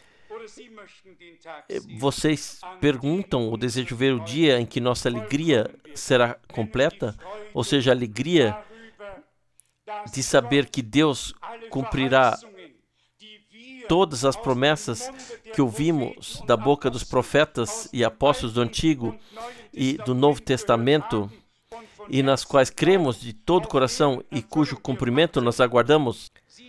Vocês perguntam o desejo de ver o dia em que nossa alegria será completa? Ou seja, a alegria de saber que Deus cumprirá todas as promessas que ouvimos da boca dos profetas e apóstolos do Antigo e do Novo Testamento, e nas quais cremos de todo o coração e cujo cumprimento nós aguardamos.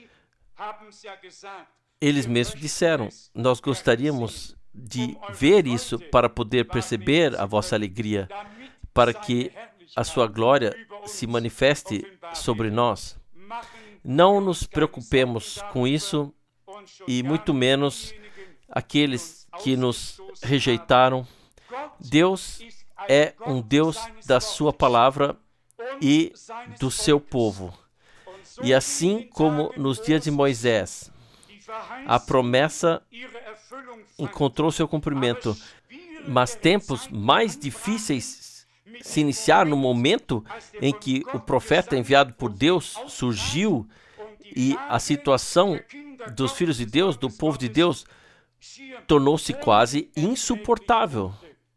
Eles mesmos disseram, nós gostaríamos de ver isso para poder perceber a vossa alegria, para que a sua glória se manifeste sobre nós. Não nos preocupemos com isso, e muito menos aqueles que nos rejeitaram. Deus é um Deus da sua palavra e do seu povo. E assim como nos dias de Moisés, a promessa encontrou seu cumprimento, mas tempos mais difíceis se iniciaram no momento em que o profeta enviado por Deus surgiu e a situação dos filhos de Deus, do povo de Deus, tornou-se quase insuportável.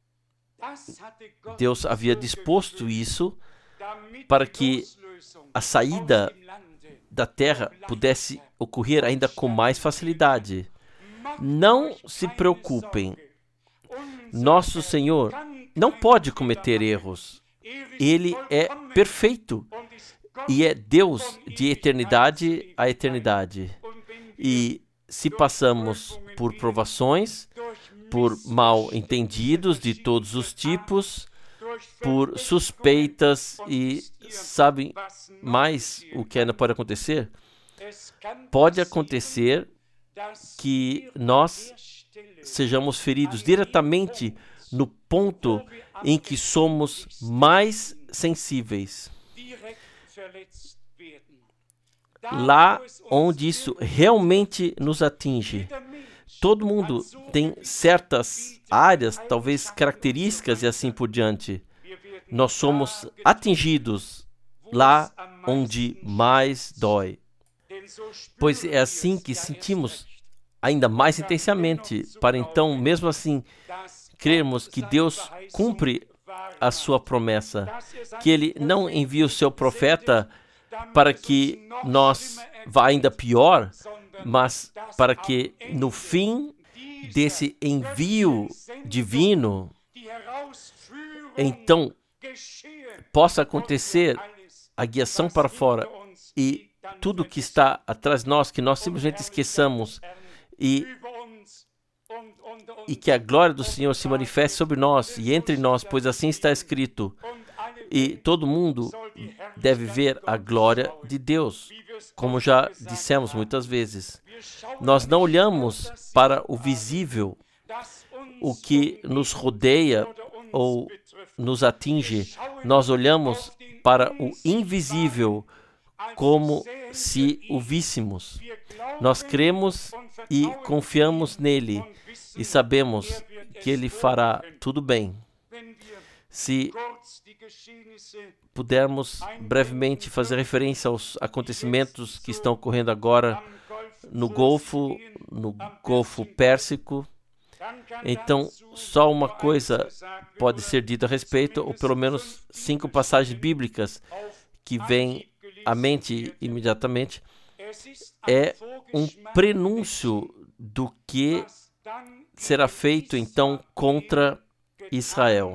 Deus havia disposto isso para que a saída da terra pudesse ocorrer ainda com mais facilidade. Não se preocupem. Nosso Senhor não pode cometer erros. Ele é perfeito e é Deus de eternidade a eternidade. E se passamos por provações, por mal-entendidos de todos os tipos, por suspeitas e sabem mais o que ainda pode acontecer? Pode acontecer que nós sejamos feridos diretamente no ponto em que somos mais sensíveis. Lá onde isso realmente nos atinge. Todo mundo tem certas áreas, talvez características e assim por diante. Nós somos atingidos lá onde mais dói. Pois é assim que sentimos ainda mais intensamente, para então, mesmo assim, crermos que Deus cumpre a sua promessa, que Ele não envia o seu profeta para que nós vá ainda pior, mas para que no fim desse envio divino, então possa acontecer a guiação para fora e tudo que está atrás de nós, que nós simplesmente esqueçamos, e que a glória do Senhor se manifeste sobre nós e entre nós, pois assim está escrito. E todo mundo deve ver a glória de Deus, como já dissemos muitas vezes. Nós não olhamos para o visível, o que nos rodeia ou nos atinge. Nós olhamos para o invisível, como se o víssemos. Nós cremos e confiamos nele e sabemos que ele fará tudo bem. Se pudermos brevemente fazer referência aos acontecimentos que estão ocorrendo agora no Golfo Pérsico, então só uma coisa pode ser dita a respeito, ou pelo menos 5 passagens bíblicas que vêm à mente imediatamente. É um prenúncio do que será feito então contra Israel.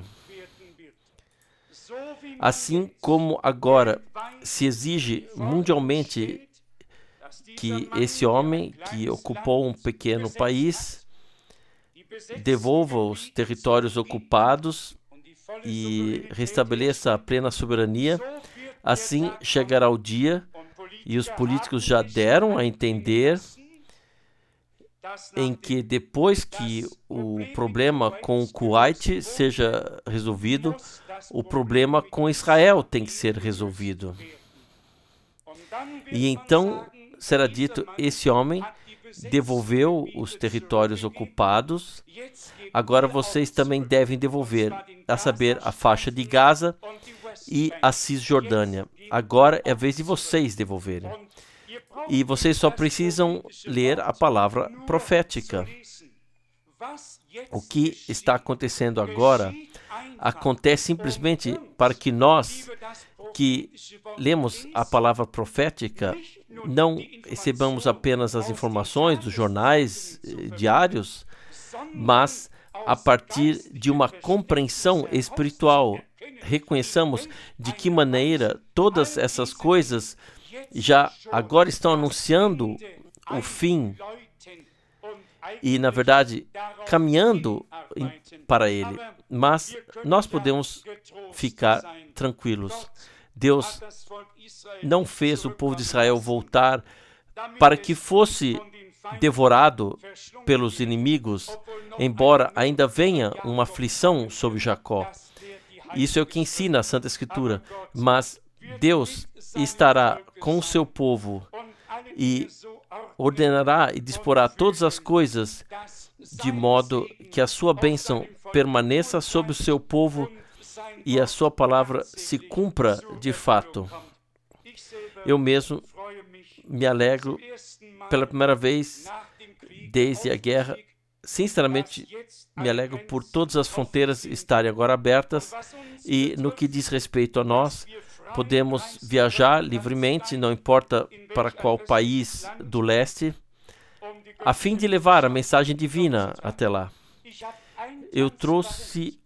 Assim como agora se exige mundialmente que esse homem que ocupou um pequeno país devolva os territórios ocupados e restabeleça a plena soberania, assim chegará o dia, e os políticos já deram a entender, em que depois que o problema com o Kuwait seja resolvido, o problema com Israel tem que ser resolvido. E então será dito, esse homem devolveu os territórios ocupados, agora vocês também devem devolver, a saber, a faixa de Gaza e a Cisjordânia. Agora é a vez de vocês devolverem. E vocês só precisam ler a palavra profética. O que está acontecendo agora acontece simplesmente para que nós, que lemos a palavra profética, não recebamos apenas as informações dos jornais diários, mas a partir de uma compreensão espiritual, reconheçamos de que maneira todas essas coisas já agora estão anunciando o fim e, na verdade, caminhando para ele. Mas nós podemos ficar tranquilos. Deus não fez o povo de Israel voltar para que fosse devorado pelos inimigos, embora ainda venha uma aflição sobre Jacó. Isso é o que ensina a Santa Escritura. Mas Deus estará com o seu povo e ordenará e disporá todas as coisas de modo que a sua bênção permaneça sobre o seu povo e a sua palavra se cumpra de fato. Eu mesmo me alegro pela primeira vez desde a guerra. Sinceramente, me alegro por todas as fronteiras estarem agora abertas e, no que diz respeito a nós, podemos viajar livremente, não importa para qual país do leste, a fim de levar a mensagem divina até lá. Eu trouxe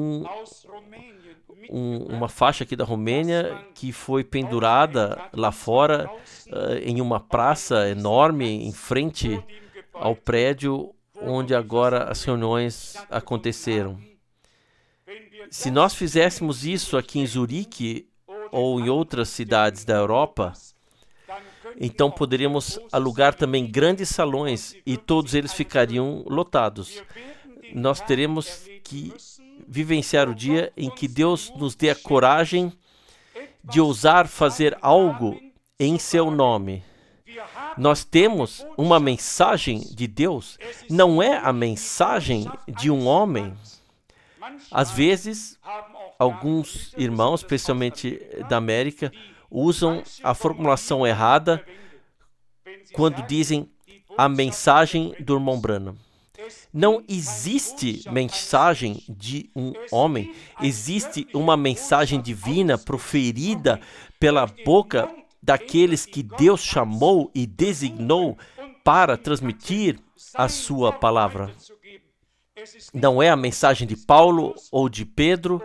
uma faixa aqui da Romênia que foi pendurada lá fora em uma praça enorme em frente ao prédio onde agora as reuniões aconteceram. Se nós fizéssemos isso aqui em Zurique ou em outras cidades da Europa, então poderíamos alugar também grandes salões e todos eles ficariam lotados. Nós teremos que vivenciar o dia em que Deus nos dê a coragem de ousar fazer algo em seu nome. Nós temos uma mensagem de Deus, não é a mensagem de um homem. Às vezes, alguns irmãos, especialmente da América, usam a formulação errada quando dizem a mensagem do irmão Branham. Não existe mensagem de um homem, existe uma mensagem divina proferida pela boca daqueles que Deus chamou e designou para transmitir a sua palavra. Não é a mensagem de Paulo ou de Pedro,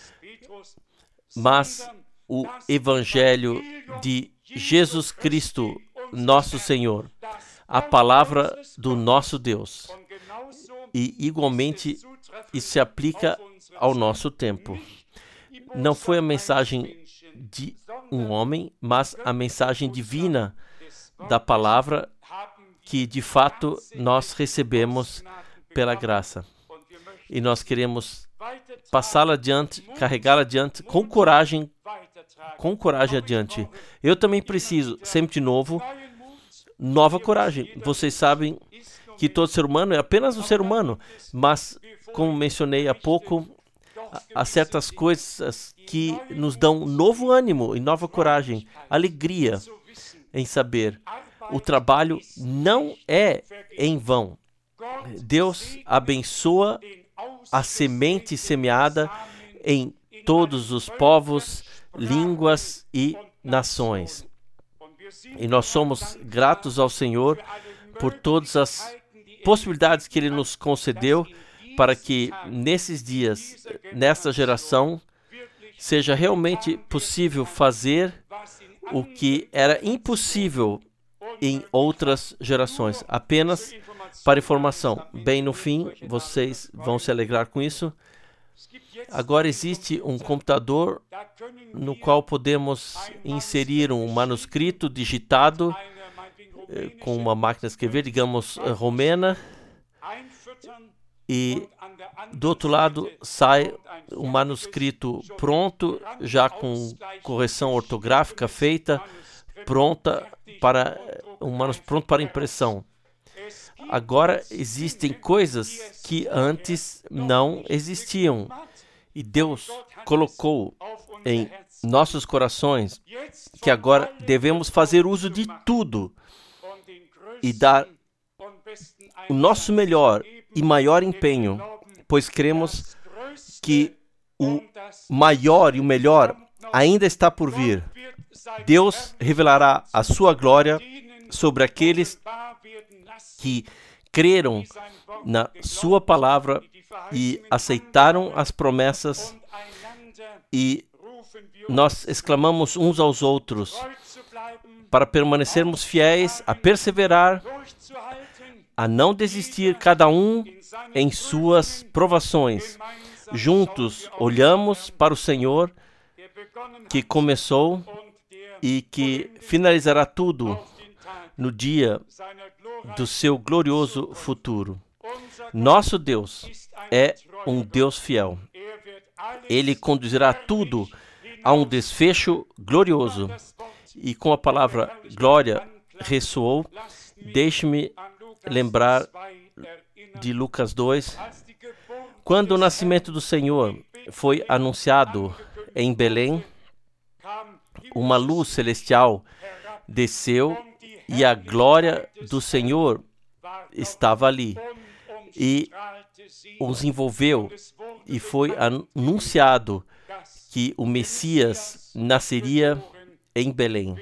mas o Evangelho de Jesus Cristo, nosso Senhor, a palavra do nosso Deus. E, igualmente, isso se aplica ao nosso tempo. Não foi a mensagem de um homem, mas a mensagem divina da palavra que, de fato, nós recebemos pela graça. E nós queremos passá-la adiante, carregá-la adiante com coragem adiante. Eu também preciso, sempre de novo, nova coragem. Vocês sabem que todo ser humano é apenas um ser humano, mas, como mencionei há pouco, há certas coisas que nos dão novo ânimo e nova coragem, alegria em saber. O trabalho não é em vão. Deus abençoa a semente semeada em todos os povos, línguas e nações. E nós somos gratos ao Senhor por todas as possibilidades que Ele nos concedeu para que nesses dias, nesta geração, seja realmente possível fazer o que era impossível em outras gerações. Apenas para informação. Bem, no fim, vocês vão se alegrar com isso. Agora existe um computador no qual podemos inserir um manuscrito digitado com uma máquina de escrever, digamos, romena, e do outro lado sai um manuscrito pronto, já com correção ortográfica feita, pronto para impressão. Agora existem coisas que antes não existiam. E Deus colocou em nossos corações que agora devemos fazer uso de tudo e dar o nosso melhor e maior empenho, pois cremos que o maior e o melhor ainda está por vir. Deus revelará a sua glória sobre aqueles que creram na sua palavra e aceitaram as promessas, e nós exclamamos uns aos outros para permanecermos fiéis, a perseverar, a não desistir, cada um em suas provações. Juntos olhamos para o Senhor que começou e que finalizará tudo no dia do seu glorioso futuro. Nosso Deus é um Deus fiel. Ele conduzirá tudo a um desfecho glorioso. E com a palavra glória ressoou, deixe-me lembrar de Lucas 2. Quando o nascimento do Senhor foi anunciado em Belém, uma luz celestial desceu e a glória do Senhor estava ali e os envolveu, e foi anunciado que o Messias nasceria em Belém.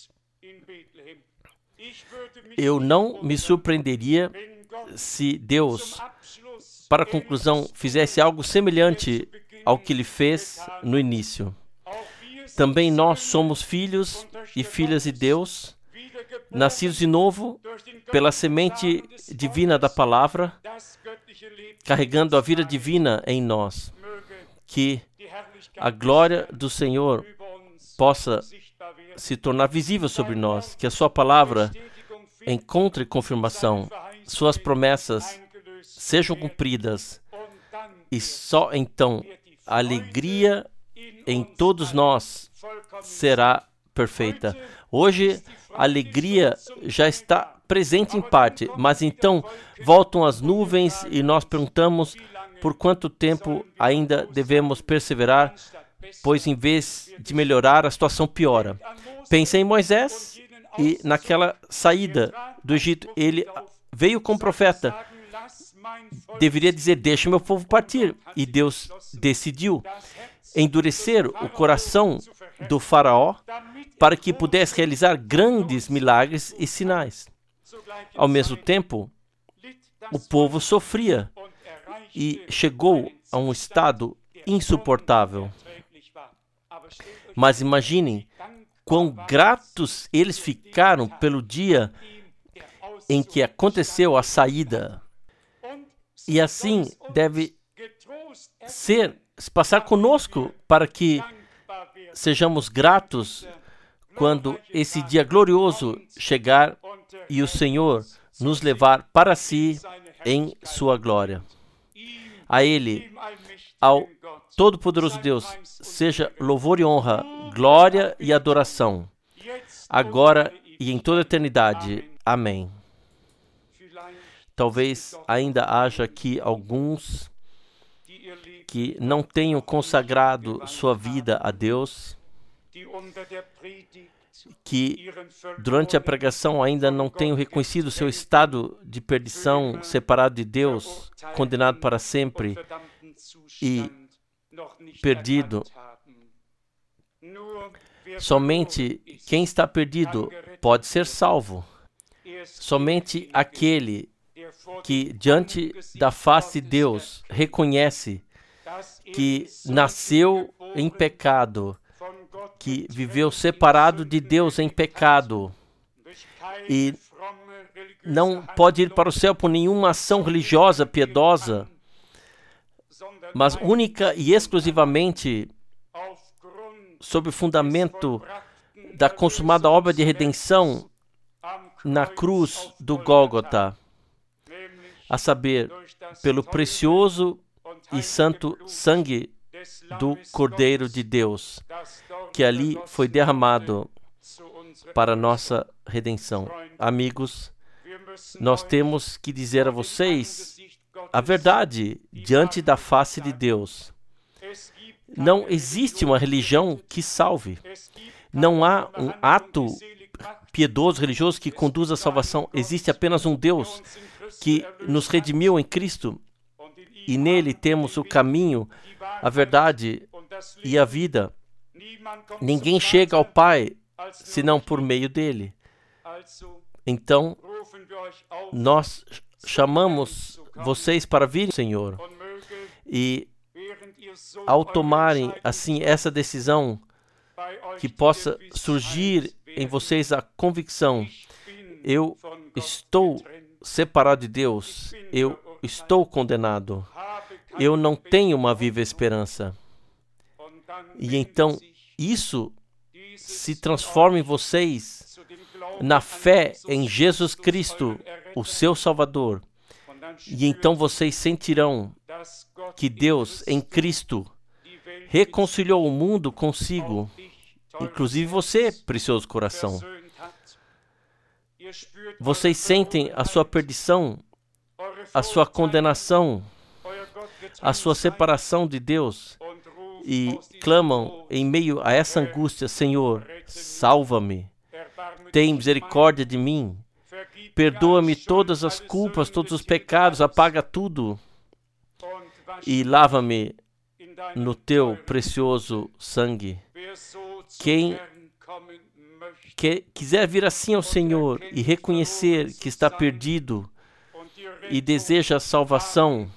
Eu não me surpreenderia se Deus, para a conclusão, fizesse algo semelhante ao que Ele fez no início. Também nós somos filhos e filhas de Deus, nascidos de novo pela semente divina da palavra, carregando a vida divina em nós. Que a glória do Senhor possa se tornar visível sobre nós, que a sua palavra encontre confirmação, suas promessas sejam cumpridas, e só então a alegria em todos nós será perfeita. Hoje a alegria já está presente em parte, mas então voltam as nuvens e nós perguntamos por quanto tempo ainda devemos perseverar, pois em vez de melhorar, a situação piora. Pense em Moisés e naquela saída do Egito, ele veio como profeta. Deveria dizer, deixe meu povo partir. E Deus decidiu endurecer o coração do faraó para que pudesse realizar grandes milagres e sinais. Ao mesmo tempo, o povo sofria e chegou a um estado insuportável. Mas imaginem quão gratos eles ficaram pelo dia em que aconteceu a saída. E assim deve se passar conosco, para que sejamos gratos quando esse dia glorioso chegar e o Senhor nos levar para si em sua glória. A Ele, ao Todo-Poderoso Deus, seja louvor e honra, glória e adoração, agora e em toda a eternidade. Amém. Talvez ainda haja aqui alguns que não tenham consagrado sua vida a Deus, que durante a pregação ainda não tenham reconhecido seu estado de perdição, separado de Deus, condenado para sempre e perdido. Somente quem está perdido pode ser salvo. Somente aquele que diante da face de Deus reconhece que nasceu em pecado, que viveu separado de Deus em pecado e não pode ir para o céu por nenhuma ação religiosa, piedosa, mas única e exclusivamente sob o fundamento da consumada obra de redenção na cruz do Gólgota, a saber, pelo precioso e santo sangue do Cordeiro de Deus, que ali foi derramado para nossa redenção. Amigos, nós temos que dizer a vocês a verdade diante da face de Deus. Não existe uma religião que salve. Não há um ato piedoso, religioso, que conduza à salvação. Existe apenas um Deus que nos redimiu em Cristo, e nele temos o caminho, a verdade e a vida. Ninguém chega ao Pai senão por meio dele. Então, nós chamamos vocês para virem, Senhor, e ao tomarem assim essa decisão, que possa surgir em vocês a convicção: eu estou separado de Deus, eu estou condenado, eu não tenho uma viva esperança. E então isso se transforma em vocês na fé em Jesus Cristo, o seu Salvador. E então vocês sentirão que Deus, em Cristo, reconciliou o mundo consigo, inclusive você, precioso coração. Vocês sentem a sua perdição, a sua condenação, a sua separação de Deus e clamam em meio a essa angústia: Senhor, salva-me, tem misericórdia de mim, perdoa-me todas as culpas, todos os pecados, apaga tudo e lava-me no teu precioso sangue. Quem quiser vir assim ao Senhor e reconhecer que está perdido e deseja a salvação,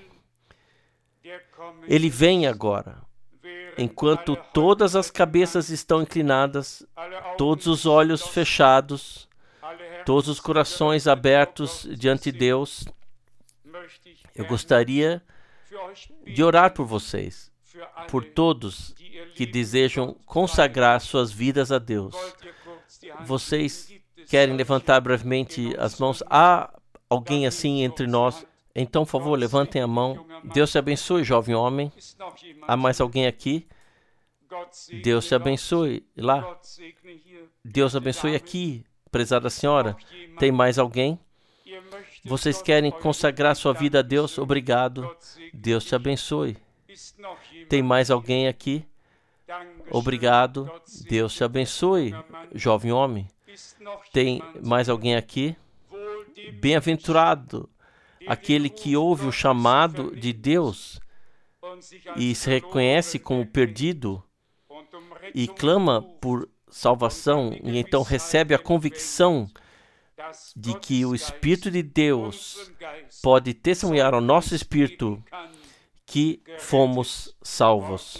ele vem agora. Enquanto todas as cabeças estão inclinadas, todos os olhos fechados, todos os corações abertos diante de Deus, eu gostaria de orar por vocês, por todos que desejam consagrar suas vidas a Deus. Vocês querem levantar brevemente as mãos? Há alguém assim entre nós? Então, por favor, levantem a mão. Deus te abençoe, jovem homem. Há mais alguém aqui? Deus te abençoe lá. Deus abençoe aqui, prezada senhora. Tem mais alguém? Vocês querem consagrar sua vida a Deus? Obrigado. Deus te abençoe. Tem mais alguém aqui? Obrigado. Deus te abençoe, jovem homem. Tem mais alguém aqui? Bem-aventurado aquele que ouve o chamado de Deus e se reconhece como perdido e clama por salvação e então recebe a convicção de que o Espírito de Deus pode testemunhar ao nosso espírito que fomos salvos.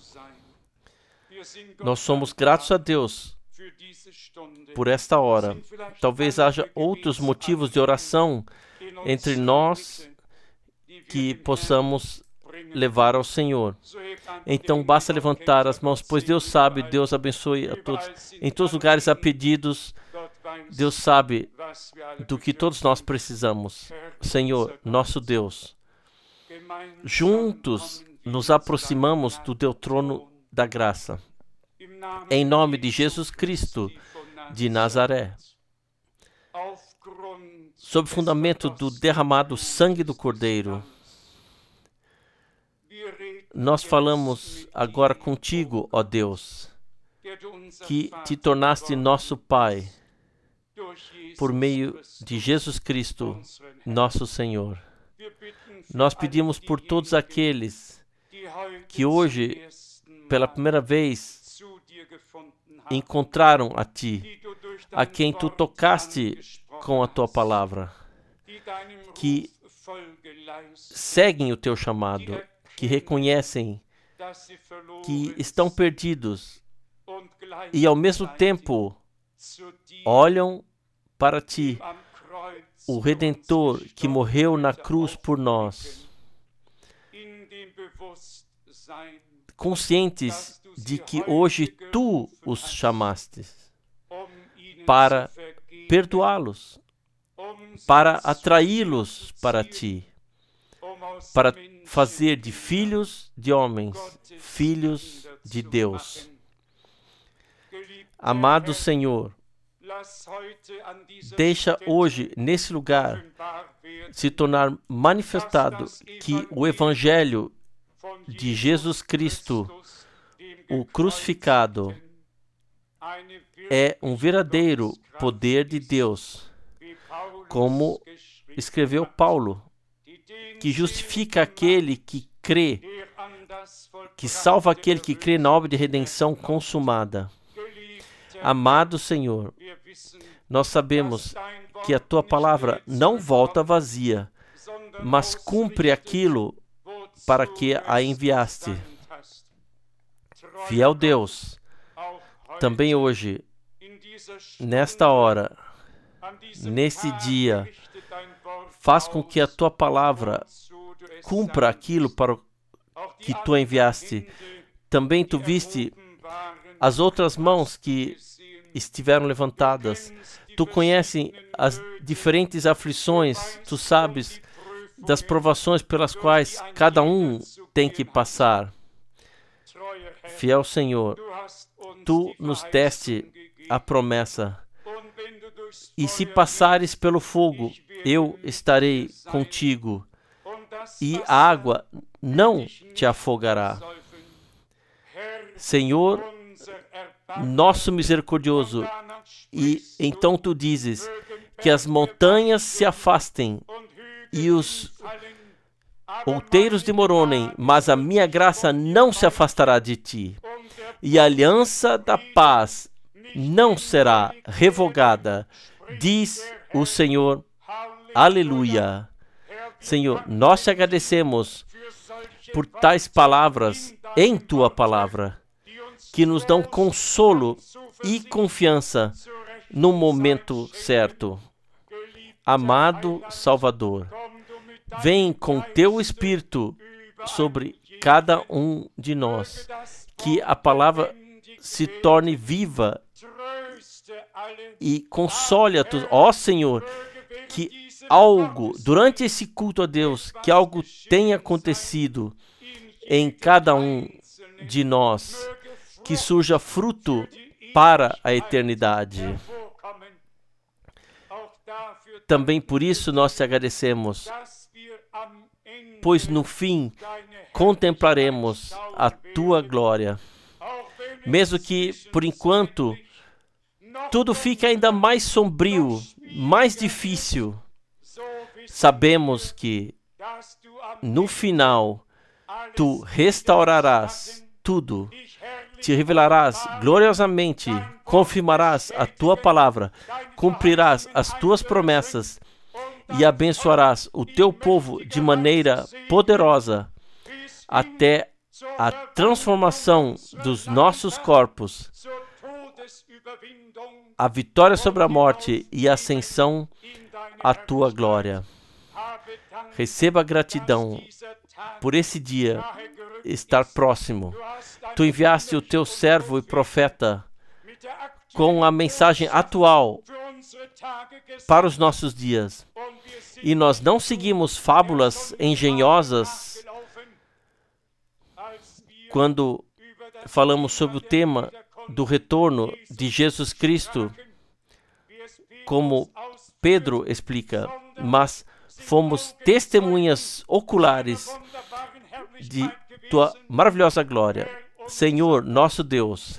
Nós somos gratos a Deus por esta hora. Talvez haja outros motivos de oração entre nós que possamos levar ao Senhor. Então basta levantar as mãos, pois Deus sabe, Deus abençoe a todos. Em todos os lugares há pedidos, Deus sabe do que todos nós precisamos. Senhor, nosso Deus, juntos nos aproximamos do teu trono da graça. Em nome de Jesus Cristo de Nazaré, sob o fundamento do derramado sangue do Cordeiro, nós falamos agora contigo, ó Deus, que te tornaste nosso Pai por meio de Jesus Cristo, nosso Senhor. Nós pedimos por todos aqueles que hoje, pela primeira vez, encontraram a Ti, a quem Tu tocaste com a Tua palavra, que seguem o Teu chamado, que reconhecem que estão perdidos e, ao mesmo tempo, olham para Ti, o Redentor que morreu na cruz por nós, conscientes de que hoje Tu os chamaste para perdoá-los, para atraí-los para Ti, para fazer de filhos de homens, filhos de Deus. Amado Senhor, deixa hoje, nesse lugar, se tornar manifestado que o Evangelho de Jesus Cristo, o crucificado, é um verdadeiro poder de Deus, como escreveu Paulo, que justifica aquele que crê, que salva aquele que crê na obra de redenção consumada. Amado Senhor, nós sabemos que a Tua palavra não volta vazia, mas cumpre aquilo para que a enviaste. Fiel Deus, também hoje, nesta hora, nesse dia, faz com que a Tua palavra cumpra aquilo para que Tu enviaste. Também Tu viste as outras mãos que estiveram levantadas. Tu conheces as diferentes aflições, Tu sabes das provações pelas quais cada um tem que passar. Fiel Senhor, Tu nos deste a promessa, e se passares pelo fogo, eu estarei contigo, e a água não te afogará. Senhor, nosso misericordioso, e então Tu dizes que as montanhas se afastem e os outeiros demoronem, mas a minha graça não se afastará de Ti, e a aliança da paz não será revogada, diz o Senhor. Aleluia. Senhor, nós te agradecemos por tais palavras em Tua palavra, que nos dão consolo e confiança no momento certo. Amado Salvador, vem com Teu Espírito sobre cada um de nós, que a palavra se torne viva e console a todos. Ó Senhor, que algo, durante esse culto a Deus, que algo tenha acontecido em cada um de nós, que surja fruto para a eternidade. Também por isso nós te agradecemos, pois no fim contemplaremos a Tua glória. Mesmo que, por enquanto, tudo fique ainda mais sombrio, mais difícil, sabemos que, no final, Tu restaurarás tudo. te revelarás gloriosamente, confirmarás a tua palavra, cumprirás as tuas promessas e abençoarás o teu povo de maneira poderosa até a transformação dos nossos corpos, a vitória sobre a morte e a ascensão à tua glória. Receba gratidão por esse dia estar próximo. Tu enviaste o teu servo e profeta com a mensagem atual para os nossos dias. E nós não seguimos fábulas engenhosas quando falamos sobre o tema do retorno de Jesus Cristo, como Pedro explica, mas fomos testemunhas oculares de tua maravilhosa glória. Senhor, nosso Deus,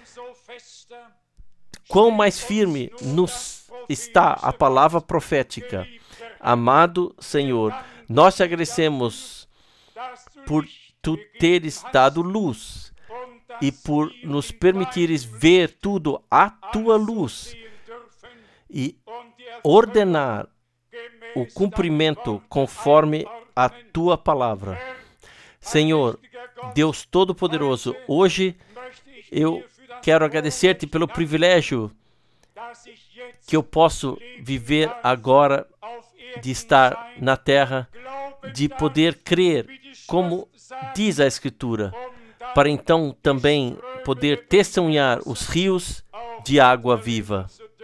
quão mais firme nos está a palavra profética. Amado Senhor, nós te agradecemos por tu teres dado luz e por nos permitires ver tudo à tua luz e ordenar o cumprimento conforme a tua palavra. Senhor, Deus Todo-Poderoso, hoje eu quero agradecer-te pelo privilégio que eu posso viver agora, de estar na terra, de poder crer, como diz a Escritura, para então também poder testemunhar os rios de água viva.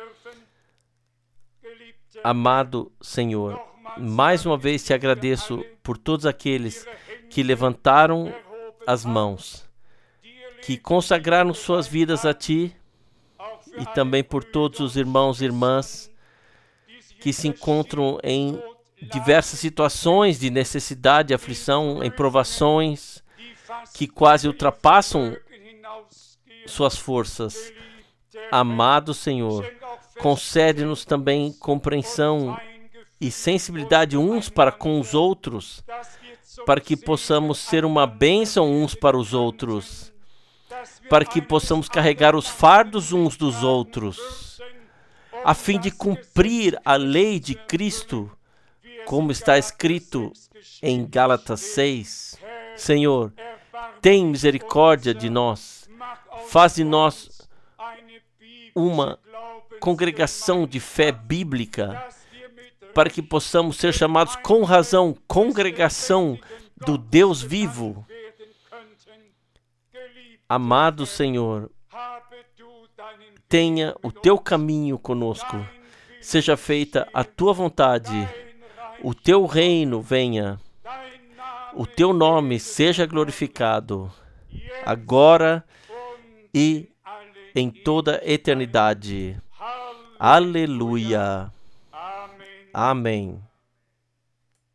Amado Senhor, mais uma vez te agradeço por todos aqueles que levantaram as mãos, que consagraram suas vidas a Ti, e também por todos os irmãos e irmãs que se encontram em diversas situações de necessidade, aflição, em provações que quase ultrapassam suas forças. Amado Senhor, concede-nos também compreensão e sensibilidade uns para com os outros, para que possamos ser uma bênção uns para os outros, para que possamos carregar os fardos uns dos outros, a fim de cumprir a lei de Cristo, como está escrito em Gálatas 6. Senhor, tem misericórdia de nós, faz de nós uma congregação de fé bíblica, para que possamos ser chamados com razão congregação do Deus vivo. Amado Senhor, tenha o teu caminho conosco, seja feita a tua vontade, o teu reino venha, o teu nome seja glorificado, agora e em toda a eternidade. Aleluia. Amém.